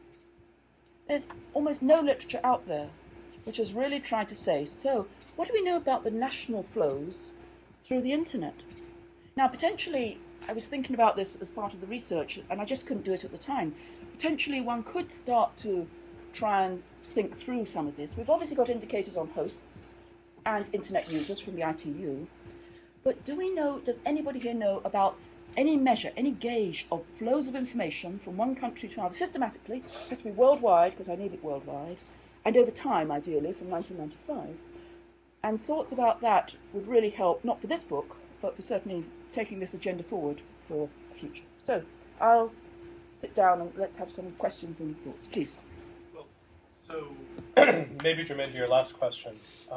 There's almost no literature out there which has really tried to say, so what do we know about the national flows through the internet? Now, potentially, I was thinking about this as part of the research, and I just couldn't do it at the time. Potentially, one could start to try and think through some of this. We've obviously got indicators on hosts and internet users from the ITU, but do we know, does anybody here know about any measure, any gauge of flows of information from one country to another, systematically? It has to be worldwide, because I need it worldwide, and over time, ideally, from 1995. And thoughts about that would really help, not for this book, but for certainly taking this agenda forward for the future. So I'll sit down and let's have some questions and thoughts, please. Well, so maybe germane to your last question,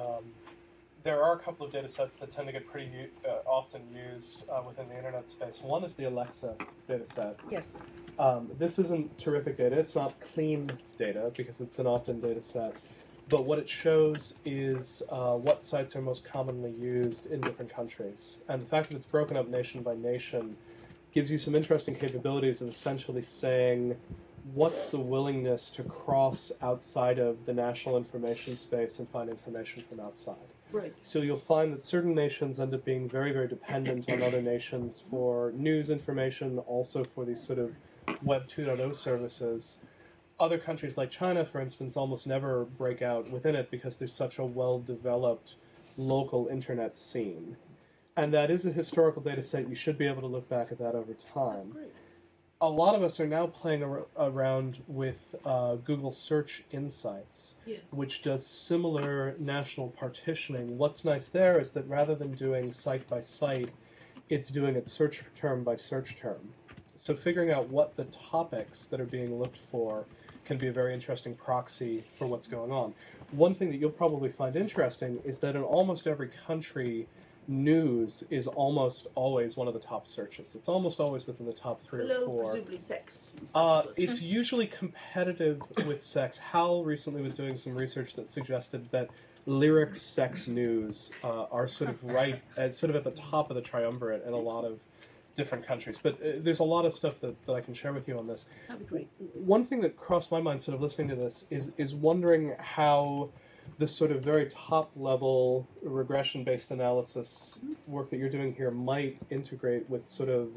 there are a couple of data sets that tend to get pretty often used within the internet space. One is the Alexa data set. Yes. This isn't terrific data. It's not clean data because it's an opt-in data set. But what it shows is what sites are most commonly used in different countries. And the fact that it's broken up nation by nation gives you some interesting capabilities of essentially saying what's the willingness to cross outside of the national information space and find information from outside. Right. So you'll find that certain nations end up being very, very dependent on other nations for news information, also for these sort of Web 2.0 services. Other countries like China, for instance, almost never break out within it because there's such a well-developed local internet scene. And that is a historical data set. You should be able to look back at that over time. That's great. A lot of us are now playing around with Google Search Insights, Yes. which does similar national partitioning. What's nice there is that rather than doing site by site, it's doing it search term by search term. So figuring out what the topics that are being looked for can be a very interesting proxy for what's going on. One thing that you'll probably find interesting is that in almost every country, news is almost always one of the top searches. It's almost always within the top 3 or Below 4. presumably sex. It's usually competitive with sex. Hal recently was doing some research that suggested that lyric sex news are sort of right at the top of the triumvirate in a lot of different countries. But there's a lot of stuff that I can share with you on this. That'd be great. One thing that crossed my mind sort of listening to this is wondering how this sort of very top-level regression-based analysis work that you're doing here might integrate with sort of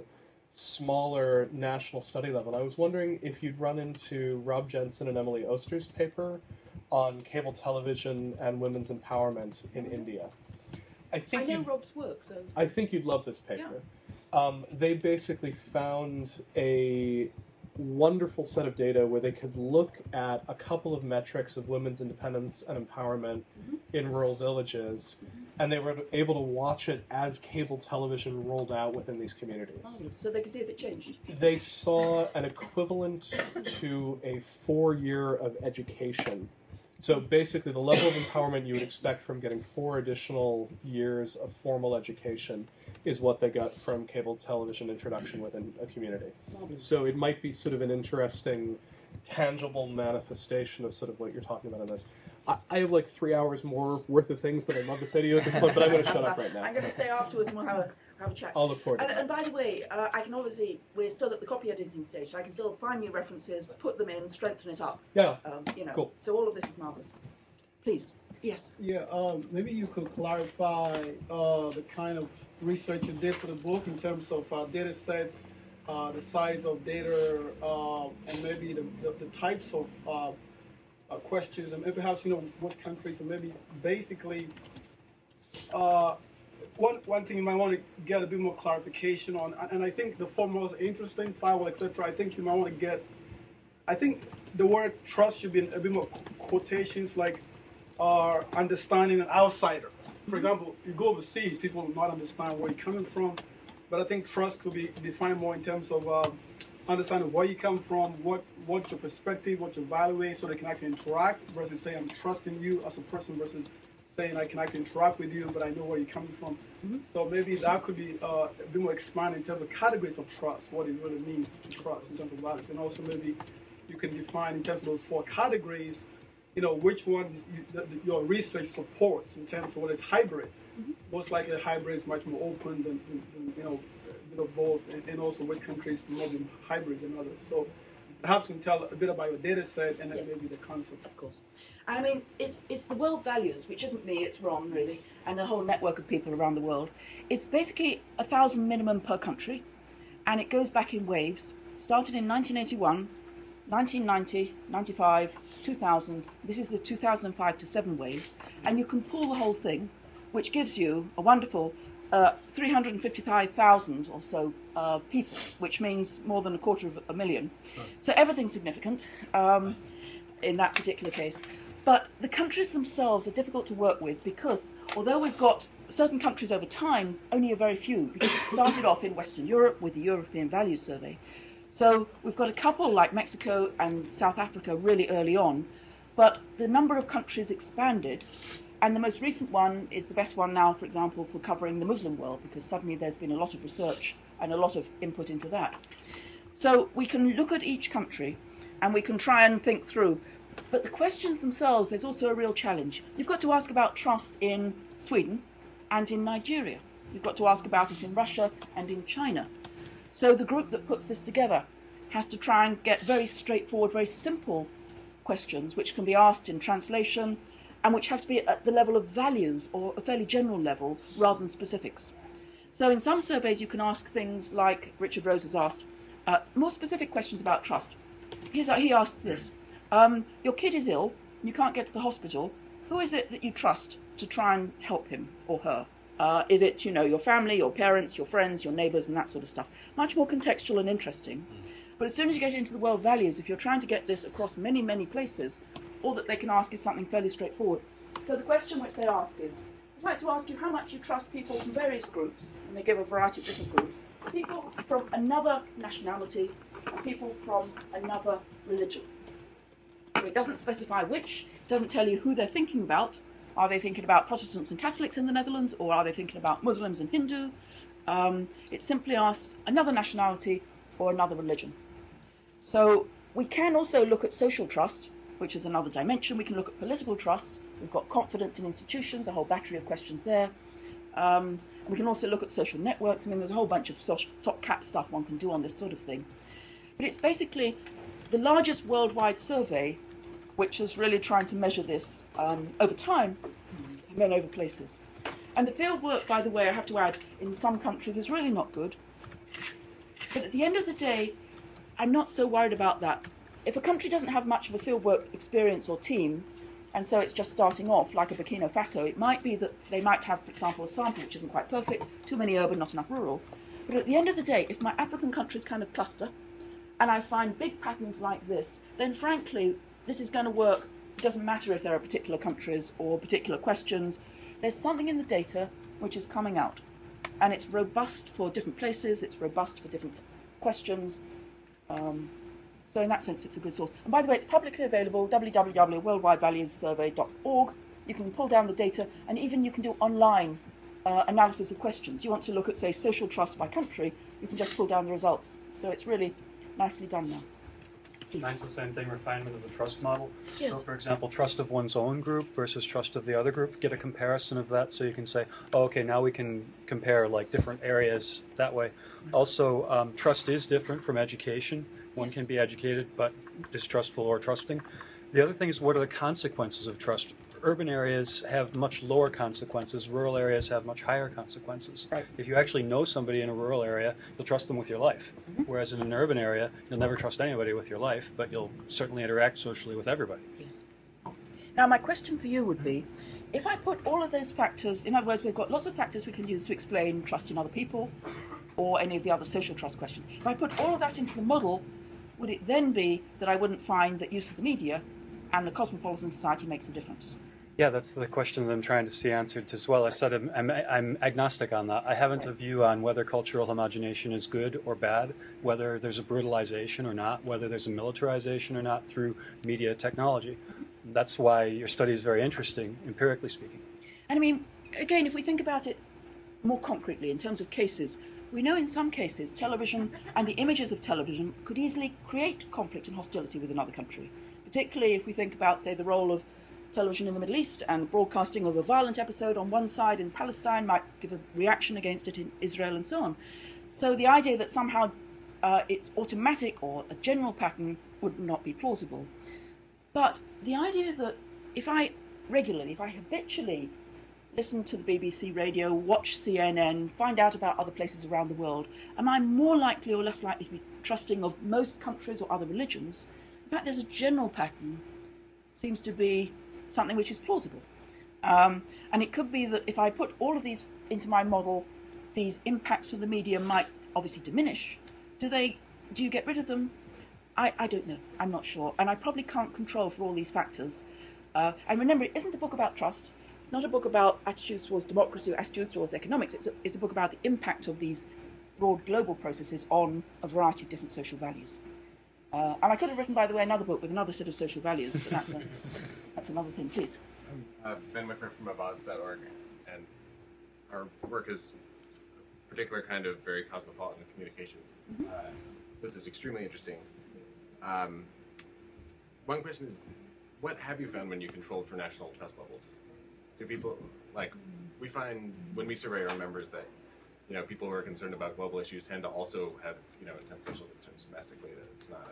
smaller national study level. I was wondering if you'd run into Rob Jensen and Emily Oster's paper on cable television and women's empowerment in India. I know Rob's work, so... I think you'd love this paper. They basically found a wonderful set of data where they could look at a couple of metrics of women's independence and empowerment in rural villages, and they were able to watch it as cable television rolled out within these communities. Oh, so they could see if it changed. They saw an equivalent to a 4-year of education. So basically the level of empowerment you would expect from getting 4 additional years of formal education is what they got from cable television introduction within a community. So it might be sort of an interesting, tangible manifestation of sort of what you're talking about in this. I have like 3 hours more worth of things that I'd love to say to you at this point, but I'm going to shut up right now. I'm going to stay afterwards and we'll have a chat. I'll look forward to that. And by the way, I can obviously, we're still at the copy editing stage, so I can still find new references, put them in, strengthen it up. Yeah. Cool. So all of this is marvelous. Please. Yes. Yeah, maybe you could clarify the kind of research you did for the book in terms of data sets, the size of data, and maybe the types of questions, and perhaps, what countries, and maybe basically, one thing you might want to get a bit more clarification on, and I think the format is interesting, firewall, etc. I think you might want to get, I think the word trust should be a bit more quotations, like understanding an outsider. For example, you go overseas, people will not understand where you're coming from, but I think trust could be defined more in terms of understanding where you come from, what's your perspective, what your value is, so they can actually interact, versus saying I'm trusting you as a person, versus saying I can actually interact with you, but I know where you're coming from. So maybe that could be a bit more expanded in terms of categories of trust, what it really means to trust in terms of values, and also maybe you can define in terms of those 4 categories, which one your research supports in terms of whether it's hybrid. Most likely hybrid is much more open than of both, and also which countries promote hybrid than others. So perhaps you can tell a bit about your data set and then Yes. maybe the concept. Of course. I mean, it's the world values, which isn't me, it's Ron, really, and a whole network of people around the world. It's basically 1,000 minimum per country, and it goes back in waves. Started in 1981, 1990, 95, 2000. This is the 2005 to 7 wave, and you can pull the whole thing, which gives you a wonderful 355,000 or so people, which means more than 250,000. So everything's significant in that particular case. But the countries themselves are difficult to work with because although we've got certain countries over time, only a very few, because it started off in Western Europe with the European Values Survey. So we've got a couple like Mexico and South Africa really early on, but the number of countries expanded. And the most recent one is the best one now, for example, for covering the Muslim world, because suddenly there's been a lot of research and a lot of input into that. So we can look at each country and we can try and think through. But the questions themselves, there's also a real challenge. You've got to ask about trust in Sweden and in Nigeria. You've got to ask about it in Russia and in China. So the group that puts this together has to try and get very straightforward, very simple questions which can be asked in translation and which have to be at the level of values or a fairly general level rather than specifics. So in some surveys you can ask things like Richard Rose has asked, more specific questions about trust. He asks this, your kid is ill, you can't get to the hospital, who is it that you trust to try and help him or her? Is it, your family, your parents, your friends, your neighbours and that sort of stuff? Much more contextual and interesting. But as soon as you get into the world values, if you're trying to get this across many, many places, all that they can ask is something fairly straightforward. So the question which they ask is, I'd like to ask you how much you trust people from various groups, and they give a variety of different groups, people from another nationality, and people from another religion. So it doesn't specify which, it doesn't tell you who they're thinking about. Are they thinking about Protestants and Catholics in the Netherlands, or are they thinking about Muslims and Hindu? It simply asks another nationality or another religion. So we can also look at social trust, which is another dimension. We can look at political trust. We've got confidence in institutions, a whole battery of questions there. And we can also look at social networks. I mean, there's a whole bunch of SOC-CAP stuff one can do on this sort of thing. But it's basically the largest worldwide survey which is really trying to measure this over time and then over places. And the field work, by the way, I have to add, in some countries is really not good. But at the end of the day, I'm not so worried about that. If a country doesn't have much of a fieldwork experience or team, and so it's just starting off, like a Burkina Faso, it might be that they might have, for example, a sample which isn't quite perfect, too many urban, not enough rural. But at the end of the day, if my African countries kind of cluster, and I find big patterns like this, then frankly, this is going to work. It doesn't matter if there are particular countries or particular questions. There's something in the data which is coming out, and it's robust for different places, it's robust for different questions. So in that sense, it's a good source. And by the way, it's publicly available, www.worldwidevaluessurvey.org. You can pull down the data, and even you can do online analysis of questions. You want to look at, say, social trust by country, you can just pull down the results. So it's really nicely done now. Please. Mine's the same thing, refinement of the trust model. Yes. So, for example, trust of one's own group versus trust of the other group. Get a comparison of that so you can say, oh, okay, now we can compare like different areas that way. Also, trust is different from education. One can be educated but distrustful or trusting. The other thing is, what are the consequences of trust? Urban areas have much lower consequences. Rural areas have much higher consequences. Right. If you actually know somebody in a rural area, you'll trust them with your life. Mm-hmm. Whereas in an urban area, you'll never trust anybody with your life, but you'll certainly interact socially with everybody. Yes. Now, my question for you would be, if I put all of those factors, in other words, we've got lots of factors we can use to explain trust in other people or any of the other social trust questions. If I put all of that into the model, would it then be that I wouldn't find that use of the media and the cosmopolitan society makes a difference? Yeah, that's the question that I'm trying to see answered as well. I said I'm agnostic on that. I haven't a view on whether cultural homogenation is good or bad, whether there's a brutalization or not, whether there's a militarization or not through media technology. That's why your study is very interesting, empirically speaking. And I mean, again, if we think about it more concretely in terms of cases, we know in some cases television and the images of television could easily create conflict and hostility with another country, particularly if we think about, say, the role of television in the Middle East, and broadcasting of a violent episode on one side in Palestine might give a reaction against it in Israel, and so on. So the idea that somehow it's automatic or a general pattern would not be plausible. But the idea that if I habitually listen to the BBC radio, watch CNN, find out about other places around the world, am I more likely or less likely to be trusting of most countries or other religions? In fact, there's a general pattern, seems to be something which is plausible. And it could be that if I put all of these into my model, these impacts of the media might obviously diminish. Do you get rid of them? I don't know. I'm not sure. And I probably can't control for all these factors. And remember, it isn't a book about trust. It's not a book about attitudes towards democracy or attitudes towards economics. It's a book about the impact of these broad global processes on a variety of different social values. And I could have written, by the way, another book with another set of social values, but that's another thing. Please. Ben Wickmer from Avaz.org, and our work is a particular kind of very cosmopolitan communications. This is extremely interesting. One question is, what have you found when you controlled for national trust levels? Do people, like, we find when we survey our members that, people who are concerned about global issues tend to also have, intense social concerns domestically, that it's not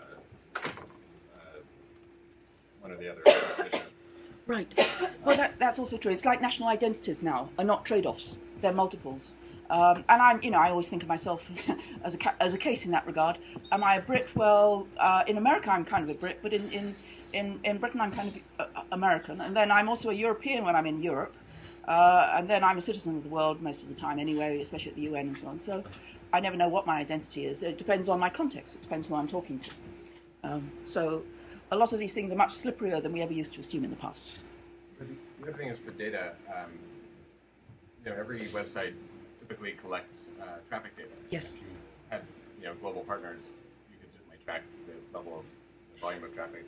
one or the other. Right. Well, that's also true. It's like national identities now are not trade-offs; they're multiples. And I always think of myself as a case in that regard. Am I a Brit? Well, in America, I'm kind of a Brit, but in Britain, I'm kind of American. And then I'm also a European when I'm in Europe. And then I'm a citizen of the world most of the time anyway, especially at the UN and so on. So I never know what my identity is. It depends on my context. It depends who I'm talking to. So a lot of these things are much slipperier than we ever used to assume in the past. The other thing is for data, every website typically collects traffic data. Yes. If you have, global partners, you can certainly track the level of the volume of traffic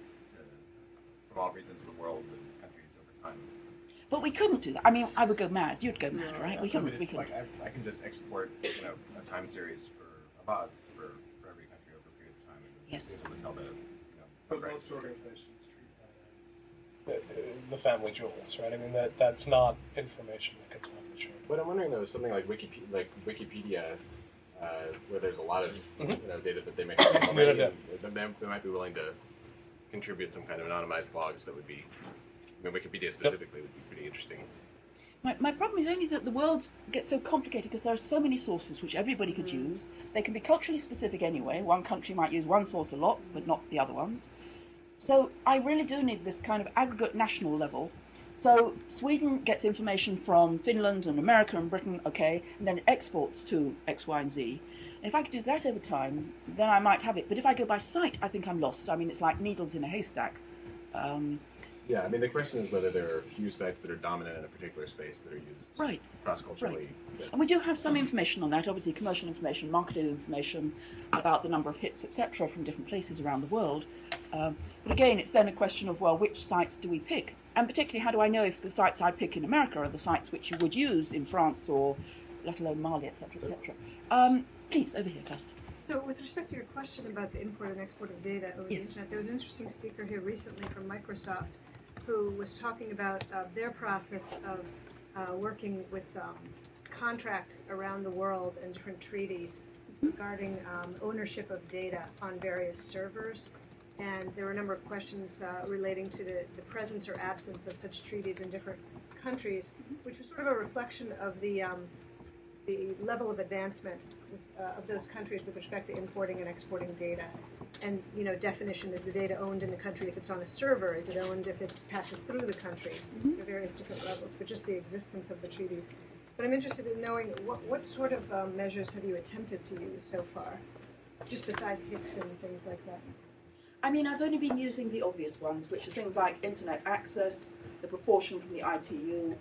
from all regions of the world and countries over time. But we couldn't do that. I mean, I would go mad. You'd go mad, right? We couldn't. Like I can just export, a time series for Avaz for every country over a period of time, and yes. be able to tell the. But most organizations treat that as the family jewels, right? I mean, that's not information that gets published. What I'm wondering though is something like Wikipedia, where there's a lot of data that they may have already, they might be willing to contribute some kind of anonymized blogs that would be. Wikipedia specifically would be pretty interesting. My problem is only that the world gets so complicated because there are so many sources which everybody could use. They can be culturally specific anyway. One country might use one source a lot, but not the other ones. So I really do need this kind of aggregate national level. So Sweden gets information from Finland and America and Britain, okay, and then it exports to X, Y, and Z. And if I could do that over time, then I might have it. But if I go by site, I think I'm lost. I mean, it's like needles in a haystack. Yeah, I mean, the question is whether there are a few sites that are dominant in a particular space that are used cross-culturally. Right. And we do have some information on that, obviously commercial information, marketing information about the number of hits, etc., from different places around the world. But again, it's then a question of, well, which sites do we pick? And particularly, how do I know if the sites I pick in America are the sites which you would use in France or let alone Mali, etc., etc.? Please, over here first. So with respect to your question about the import and export of data over the internet, there was an interesting speaker here recently from Microsoft who was talking about their process of working with contracts around the world and different treaties regarding ownership of data on various servers. And there were a number of questions relating to the presence or absence of such treaties in different countries, which was sort of a reflection of the level of advancement of those countries with respect to importing and exporting data. And, definition, is the data owned in the country if it's on a server? Is it owned if it passes through the country? There are various different levels, but just the existence of the treaties. But I'm interested in knowing what sort of measures have you attempted to use so far, just besides hits and things like that? I mean, I've only been using the obvious ones, which are things like internet access, the proportion from the ITU,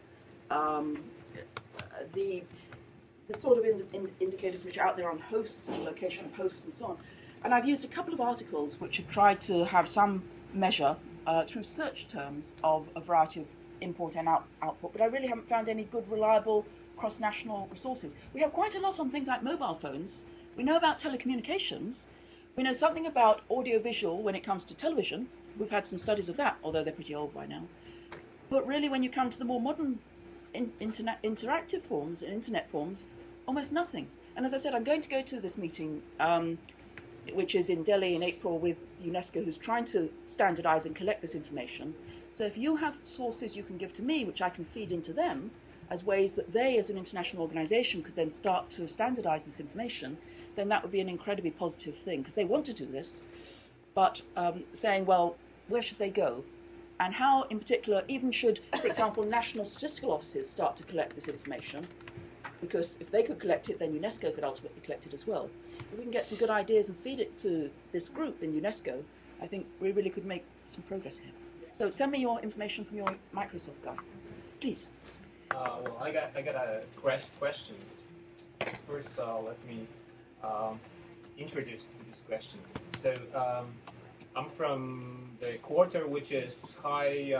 the sort of indicators which are out there on hosts, the location of hosts and so on. And I've used a couple of articles which have tried to have some measure through search terms of a variety of import and output, but I really haven't found any good, reliable, cross-national resources. We have quite a lot on things like mobile phones. We know about telecommunications. We know something about audiovisual when it comes to television. We've had some studies of that, although they're pretty old by now. But really, when you come to the more modern interactive forms and internet forms, almost nothing. And as I said, I'm going to go to this meeting, which is in Delhi in April with UNESCO, who's trying to standardize and collect this information. So if you have sources you can give to me, which I can feed into them, as ways that they, as an international organization, could then start to standardize this information, then that would be an incredibly positive thing, because they want to do this, but saying, well, where should they go? And how, in particular, even should, for example, national statistical offices start to collect this information? Because if they could collect it, then UNESCO could ultimately collect it as well. If we can get some good ideas and feed it to this group in UNESCO, I think we really could make some progress here. So send me your information from your Microsoft guy, please. Well, I got a question. First, let me introduce to this question. So I'm from the quarter which is highly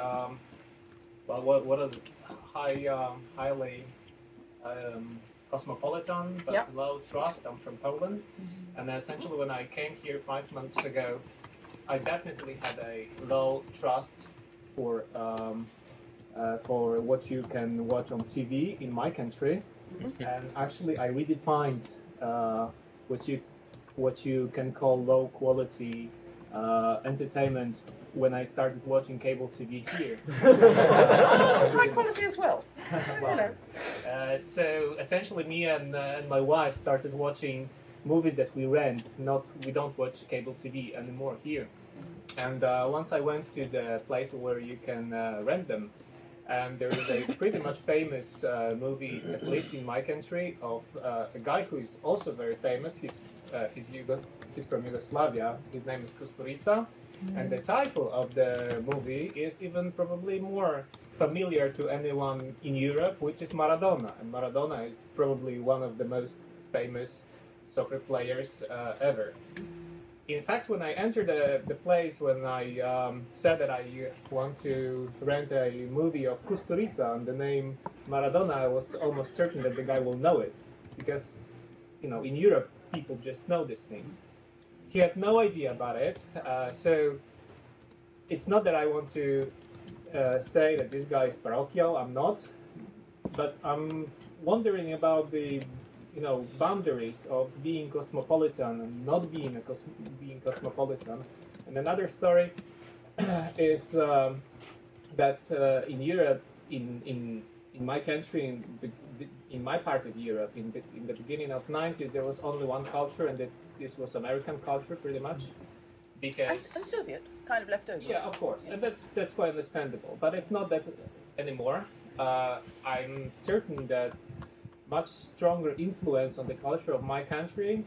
cosmopolitan, but yep. low trust. I'm from Poland, and essentially when I came here 5 months ago, I definitely had a low trust for what you can watch on TV in my country, and actually I redefined what you can call low quality entertainment when I started watching cable TV here. High quality as well. Well, so essentially, me and my wife started watching movies that we rent. We don't watch cable TV anymore here. And once I went to the place where you can rent them, and there is a pretty much famous movie, at least in my country, of a guy who is also very famous. He's from Yugoslavia. His name is Kusturica. And the title of the movie is even probably more familiar to anyone in Europe, which is Maradona. And Maradona is probably one of the most famous soccer players ever. In fact, when I entered the place, when I said that I want to rent a movie of Kusturica and the name Maradona, I was almost certain that the guy will know it. Because, in Europe, people just know these things. He had no idea about it, so it's not that I want to say that this guy is parochial. I'm not, but I'm wondering about the boundaries of being cosmopolitan and not being being cosmopolitan. And another story is that in Europe, in my country, in my part of Europe, in the beginning of '90s, there was only one culture, and this was American culture, pretty much, because and Soviet, kind of left over. Yeah, of course, and that's quite understandable. But it's not that anymore. I'm certain that much stronger influence on the culture of my country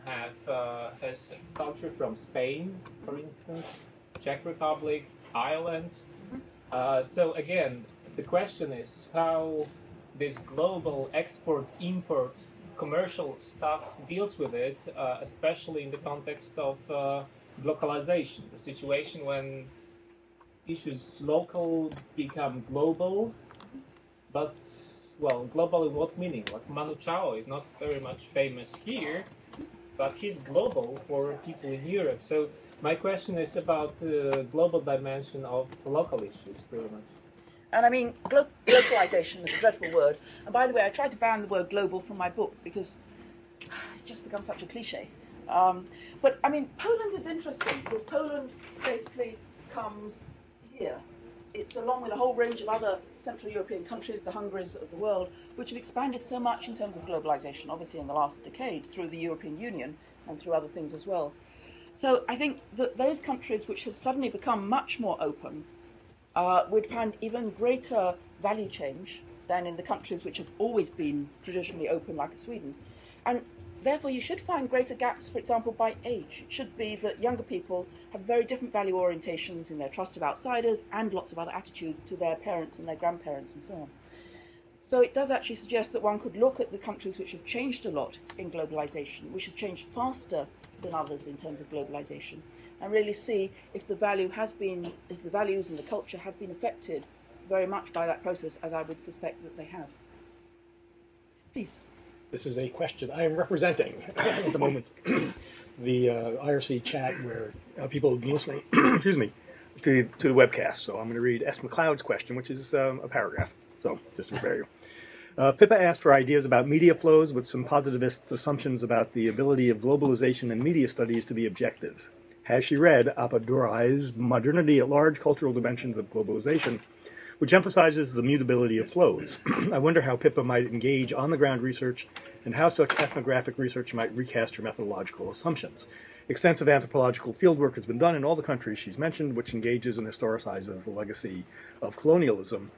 has culture from Spain, for instance, Czech Republic, Ireland. So again, the question is how this global export-import commercial stuff deals with it, especially in the context of globalization, the situation when issues local become global, but, well, global in what meaning? Like Manu Chao is not very much famous here, but he's global for people in Europe. So my question is about the global dimension of local issues, pretty much. And I mean, globalization is a dreadful word. And by the way, I tried to ban the word global from my book because it's just become such a cliche. But I mean, Poland is interesting because Poland basically comes here. It's along with a whole range of other Central European countries, the Hungaries of the world, which have expanded so much in terms of globalization, obviously in the last decade, through the European Union and through other things as well. So I think that those countries which have suddenly become much more open would find even greater value change than in the countries which have always been traditionally open, like Sweden. And therefore, you should find greater gaps, for example, by age. It should be that younger people have very different value orientations in their trust of outsiders and lots of other attitudes to their parents and their grandparents and so on. So it does actually suggest that one could look at the countries which have changed a lot in globalization, which have changed faster than others in terms of globalization, and really see if the values and the culture have been affected very much by that process, as I would suspect that they have. Please. This is a question I am representing at the moment. The IRC chat where people have been listening, excuse me, to the webcast. So I'm going to read S. McLeod's question, which is a paragraph. So just to prepare you. Pippa asked for ideas about media flows with some positivist assumptions about the ability of globalization and media studies to be objective. Has she read Appadurai's Modernity at Large: Cultural Dimensions of Globalization, which emphasizes the mutability of flows? I wonder how Pippa might engage on-the-ground research and how such ethnographic research might recast her methodological assumptions. Extensive anthropological fieldwork has been done in all the countries she's mentioned, which engages and historicizes the legacy of colonialism.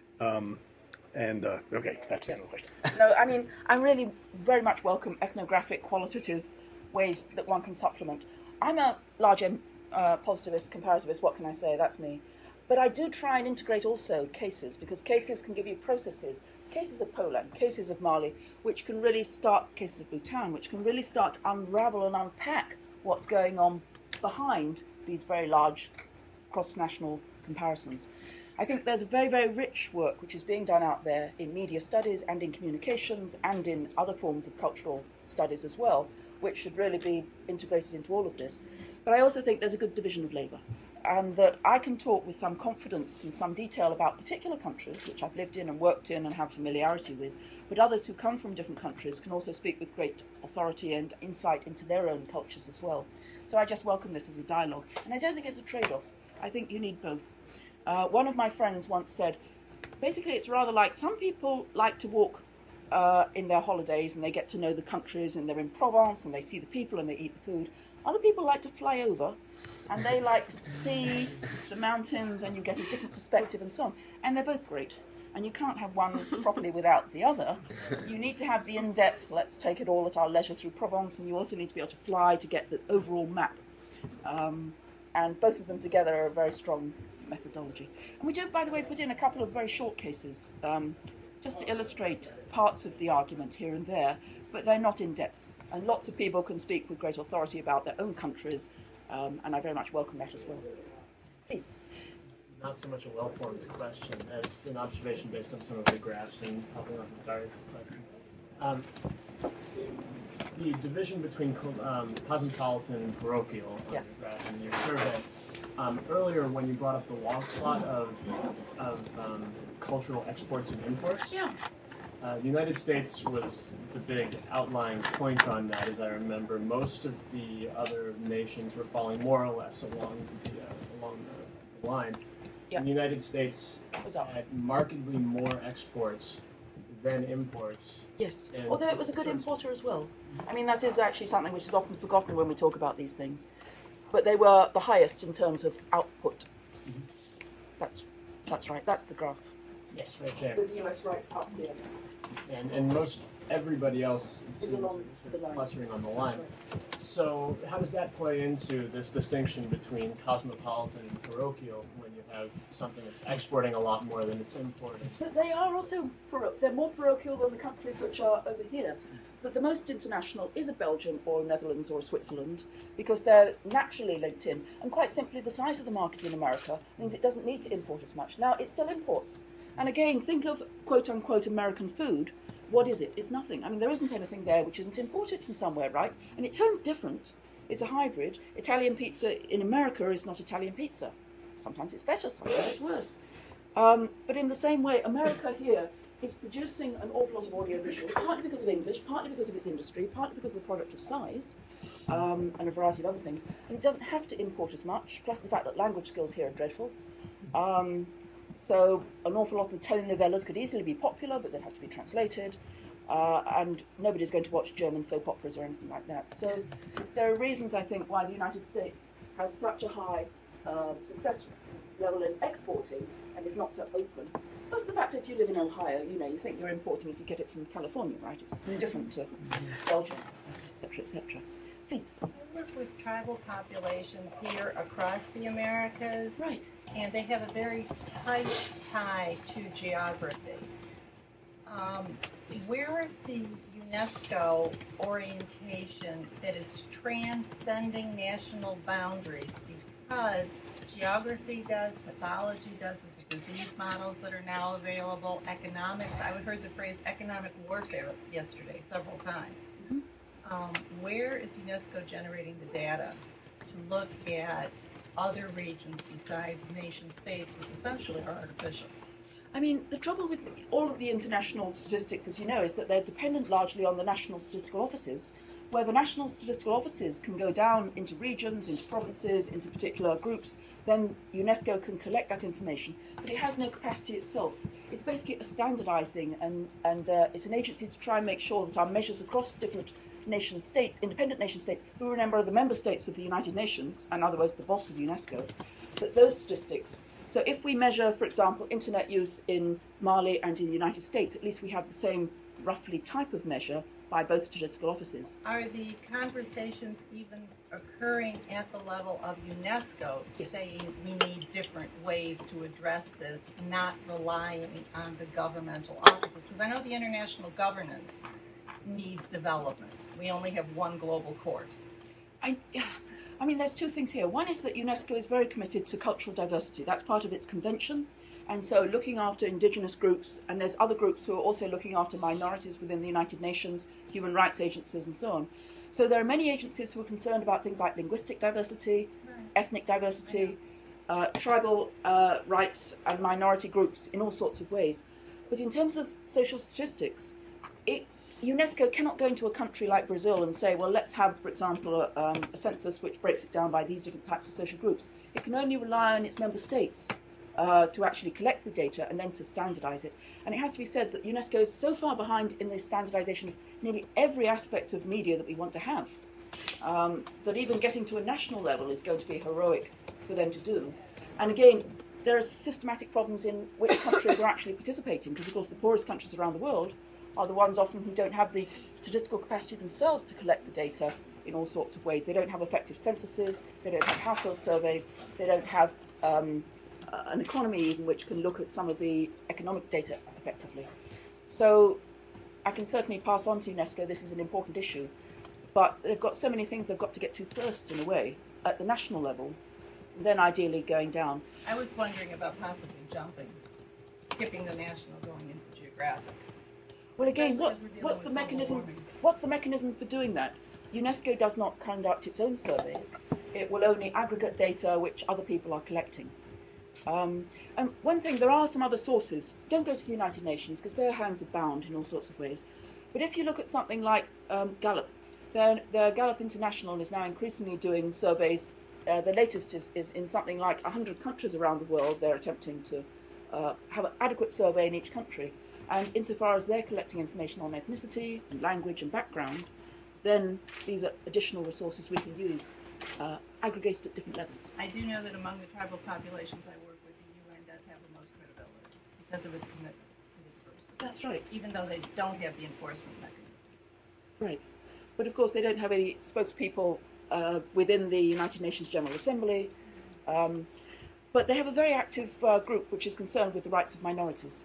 Okay, that's the end of the question. No, I mean, I really very much welcome ethnographic, qualitative ways that one can supplement. I'm a large positivist, comparativist, what can I say? That's me. But I do try and integrate also cases, because cases can give you processes, cases of Poland, cases of Mali, which can really start, cases of Bhutan, which can really start to unravel and unpack what's going on behind these very large cross-national comparisons. I think there's a very, very rich work which is being done out there in media studies and in communications and in other forms of cultural studies as well, which should really be integrated into all of this. But I also think there's a good division of labour, and that I can talk with some confidence and some detail about particular countries, which I've lived in and worked in and have familiarity with, but others who come from different countries can also speak with great authority and insight into their own cultures as well. So I just welcome this as a dialogue, and I don't think it's a trade-off. I think you need both. One of my friends once said, basically it's rather like some people like to walk in their holidays and they get to know the countries and they're in Provence and they see the people and they eat the food. Other people like to fly over and they like to see the mountains and you get a different perspective and so on. And they're both great. And you can't have one properly without the other. You need to have the in-depth, let's take it all at our leisure through Provence, and you also need to be able to fly to get the overall map. And both of them together are a very strong methodology. And we do, by the way, put in a couple of very short cases, just to illustrate parts of the argument here and there, but they're not in depth. And lots of people can speak with great authority about their own countries, and I very much welcome that as well. Please. Not so much a well-formed question as an observation based on some of the graphs and helping on Darius' question. The division between cosmopolitan and parochial on your graph in your survey. Earlier, when you brought up the log plot of cultural exports and imports, the United States was the big outlying point on that, as I remember. Most of the other nations were falling more or less along the line. The United States had markedly more exports than imports. Yes, although it was a good importer as well. I mean, that is actually something which is often forgotten when we talk about these things. But they were the highest in terms of output. That's right, that's the graph. Yes, right there. With the US right up here. And most everybody else is along the line. Clustering on the line. So how does that play into this distinction between cosmopolitan and parochial when you have something that's exporting a lot more than it's importing? But they are also, they're more parochial than the countries which are over here. But the most international is a Belgium or a Netherlands or a Switzerland because they're naturally linked in. And quite simply, the size of the market in America means it doesn't need to import as much. Now, it still imports. And again, think of quote-unquote American food. What is it? It's nothing. I mean, there isn't anything there which isn't imported from somewhere, right? And it turns different. It's a hybrid. Italian pizza in America is not Italian pizza. Sometimes it's better, sometimes it's worse. But in the same way, America here is producing an awful lot of audiovisual, partly because of English, partly because of its industry, partly because of the product of size, and a variety of other things. And it doesn't have to import as much, plus the fact that language skills here are dreadful. So an awful lot of telenovelas could easily be popular, but they'd have to be translated. And nobody's going to watch German soap operas or anything like that. So there are reasons, I think, why the United States has such a high success level in exporting and is not so open. Plus the fact if you live in Ohio, you think you're importing if you get it from California, right? It's different to Belgium, etc., etc. Please. I work with tribal populations here across the Americas. Right. And they have a very tight tie to geography. Where is the UNESCO orientation that is transcending national boundaries? Because geography does, pathology does with the disease models that are now available, economics. I heard the phrase economic warfare yesterday several times. Where is UNESCO generating the data to look at other regions besides nation states, which essentially are artificial? I mean, the trouble with all of the international statistics, as you know, is that they're dependent largely on the national statistical offices, where the national statistical offices can go down into regions, into provinces, into particular groups. Then UNESCO can collect that information, but it has no capacity itself. It's basically a standardizing, and it's an agency to try and make sure that our measures across different nation states, independent nation states, who remember are the member states of the United Nations, and in other words, the boss of UNESCO, that those statistics. So if we measure, for example, internet use in Mali and in the United States, at least we have the same roughly type of measure by both statistical offices. Are the conversations even occurring at the level of UNESCO, Yes. saying we need different ways to address this, not relying on the governmental offices? Because I know the international governance needs development. We only have one global court. I mean, there's two things here. One is that UNESCO is very committed to cultural diversity. That's part of its convention. And so looking after indigenous groups, and there's other groups who are also looking after minorities within the United Nations, human rights agencies, and so on. So there are many agencies who are concerned about things like linguistic diversity, ethnic diversity, tribal rights, and minority groups in all sorts of ways. But in terms of social statistics, UNESCO cannot go into a country like Brazil and say, well, let's have, for example, a census which breaks it down by these different types of social groups. It can only rely on its member states to actually collect the data and then to standardize it. And it has to be said that UNESCO is so far behind in this standardization of nearly every aspect of media that we want to have, that even getting to a national level is going to be heroic for them to do. And again, there are systematic problems in which countries are actually participating, because of course the poorest countries around the world are the ones often who don't have the statistical capacity themselves to collect the data in all sorts of ways. They don't have effective censuses, they don't have household surveys, they don't have an economy even which can look at some of the economic data effectively. So I can certainly pass on to UNESCO this is an important issue, but they've got so many things they've got to get to first, in a way, at the national level, then ideally going down. I was wondering about possibly skipping the national, going into geographic. Well, again, Especially what's as the we're dealing with global mechanism? warming. What's the mechanism for doing that? UNESCO does not conduct its own surveys. It will only aggregate data which other people are collecting. And one thing, there are some other sources. Don't go to the United Nations because their hands are bound in all sorts of ways. But if you look at something like Gallup, then the Gallup International is now increasingly doing surveys. The latest is in something like 100 countries around the world. They're attempting to have an adequate survey in each country. And insofar as they're collecting information on ethnicity and language and background, then these are additional resources we can use, aggregated at different levels. I do know that among the tribal populations I work with, the UN does have the most credibility because of its commitment to the diversity. That's right. Even though they don't have the enforcement mechanisms. Right. But of course, they don't have any spokespeople within the United Nations General Assembly. But they have a very active group which is concerned with the rights of minorities.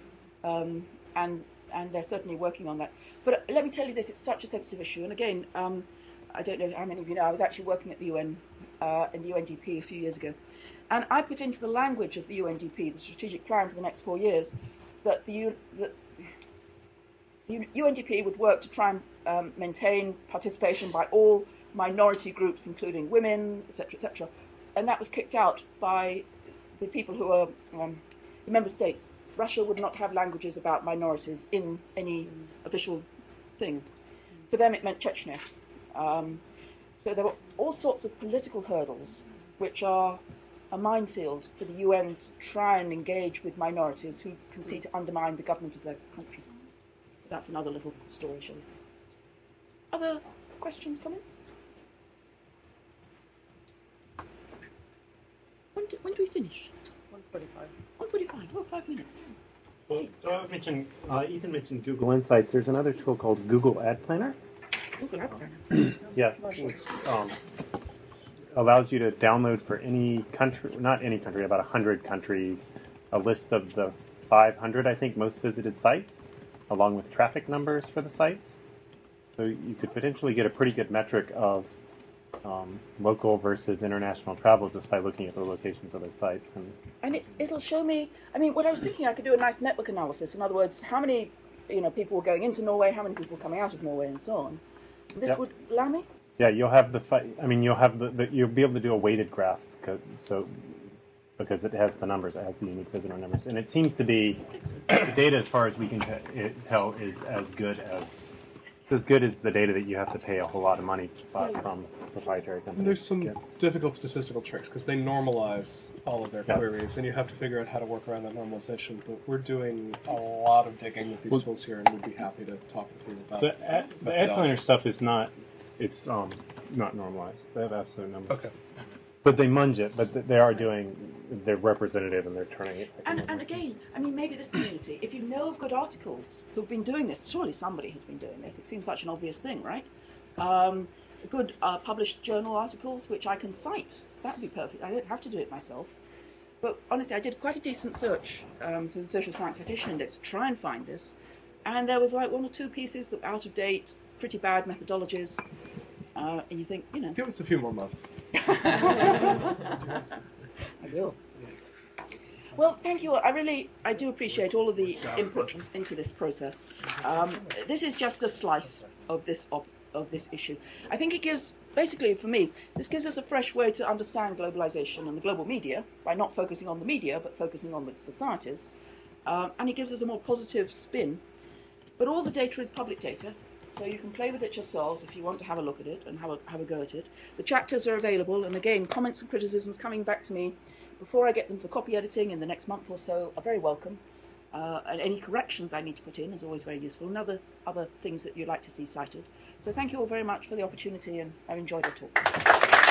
And they're certainly working on that. But let me tell you this, it's such a sensitive issue. And again, I don't know how many of you know, I was actually working at the UN, in the UNDP a few years ago. And I put into the language of the UNDP, the strategic plan for the next 4 years, that the UNDP would work to try and maintain participation by all minority groups, including women, etc., etc. And that was kicked out by the people who are the member states. Russia would not have languages about minorities in any official thing. For them, it meant Chechnya. So there were all sorts of political hurdles, which are a minefield for the UN to try and engage with minorities who can see to undermine the government of their country. That's another little story, shall we say. Other questions, comments? When do we finish? 1:45. 1:45. Oh, 5 minutes. Well, so I mentioned, Ethan mentioned Google Insights. There's another tool called Google Ad Planner. Google Ad Planner. Yes, which allows you to download for any country, not any country, about 100 countries, a list of the 500, I think, most visited sites, along with traffic numbers for the sites. So you could potentially get a pretty good metric of local versus international travel just by looking at the locations of those sites. And it'll show me, I mean, what I was thinking, I could do a nice network analysis. In other words, how many people were going into Norway, how many people were coming out of Norway, and so on. This would allow me? Yeah, you'll have you'll have you'll be able to do a weighted graphs, because it has the numbers, it has the unique visitor numbers, and it seems to be the data, as far as we can tell, is as good as the data that you have to pay a whole lot of money from proprietary companies. And there's some difficult statistical tricks because they normalize all of their queries, and you have to figure out how to work around that normalization. But we're doing a lot of digging with these tools here, and we'd be happy to talk with you about the AdPlanner stuff is not. It's not normalized. They have absolute numbers. Okay. But they munge it. But they are they're representative, and they're turning it. And again, I mean, maybe this community, if you know of good articles who've been doing this, surely somebody has been doing this. It seems such an obvious thing, right? Good published journal articles which I can cite. That would be perfect. I don't have to do it myself. But honestly, I did quite a decent search for the Social Science Citation Index to try and find this. And there was like one or two pieces that were out of date, pretty bad methodologies. And you think, give us a few more months. I will. Well, thank you all. I do appreciate all of the input into this process. This is just a slice of this issue. I think it gives, basically for me, this gives us a fresh way to understand globalization and the global media by not focusing on the media, but focusing on the societies. And it gives us a more positive spin. But all the data is public data, so you can play with it yourselves if you want to have a look at it and have a go at it. The chapters are available, and again, comments and criticisms coming back to me before I get them for copy editing in the next month or so are very welcome. And any corrections I need to put in is always very useful, and other things that you'd like to see cited. So thank you all very much for the opportunity, and I've enjoyed the talk.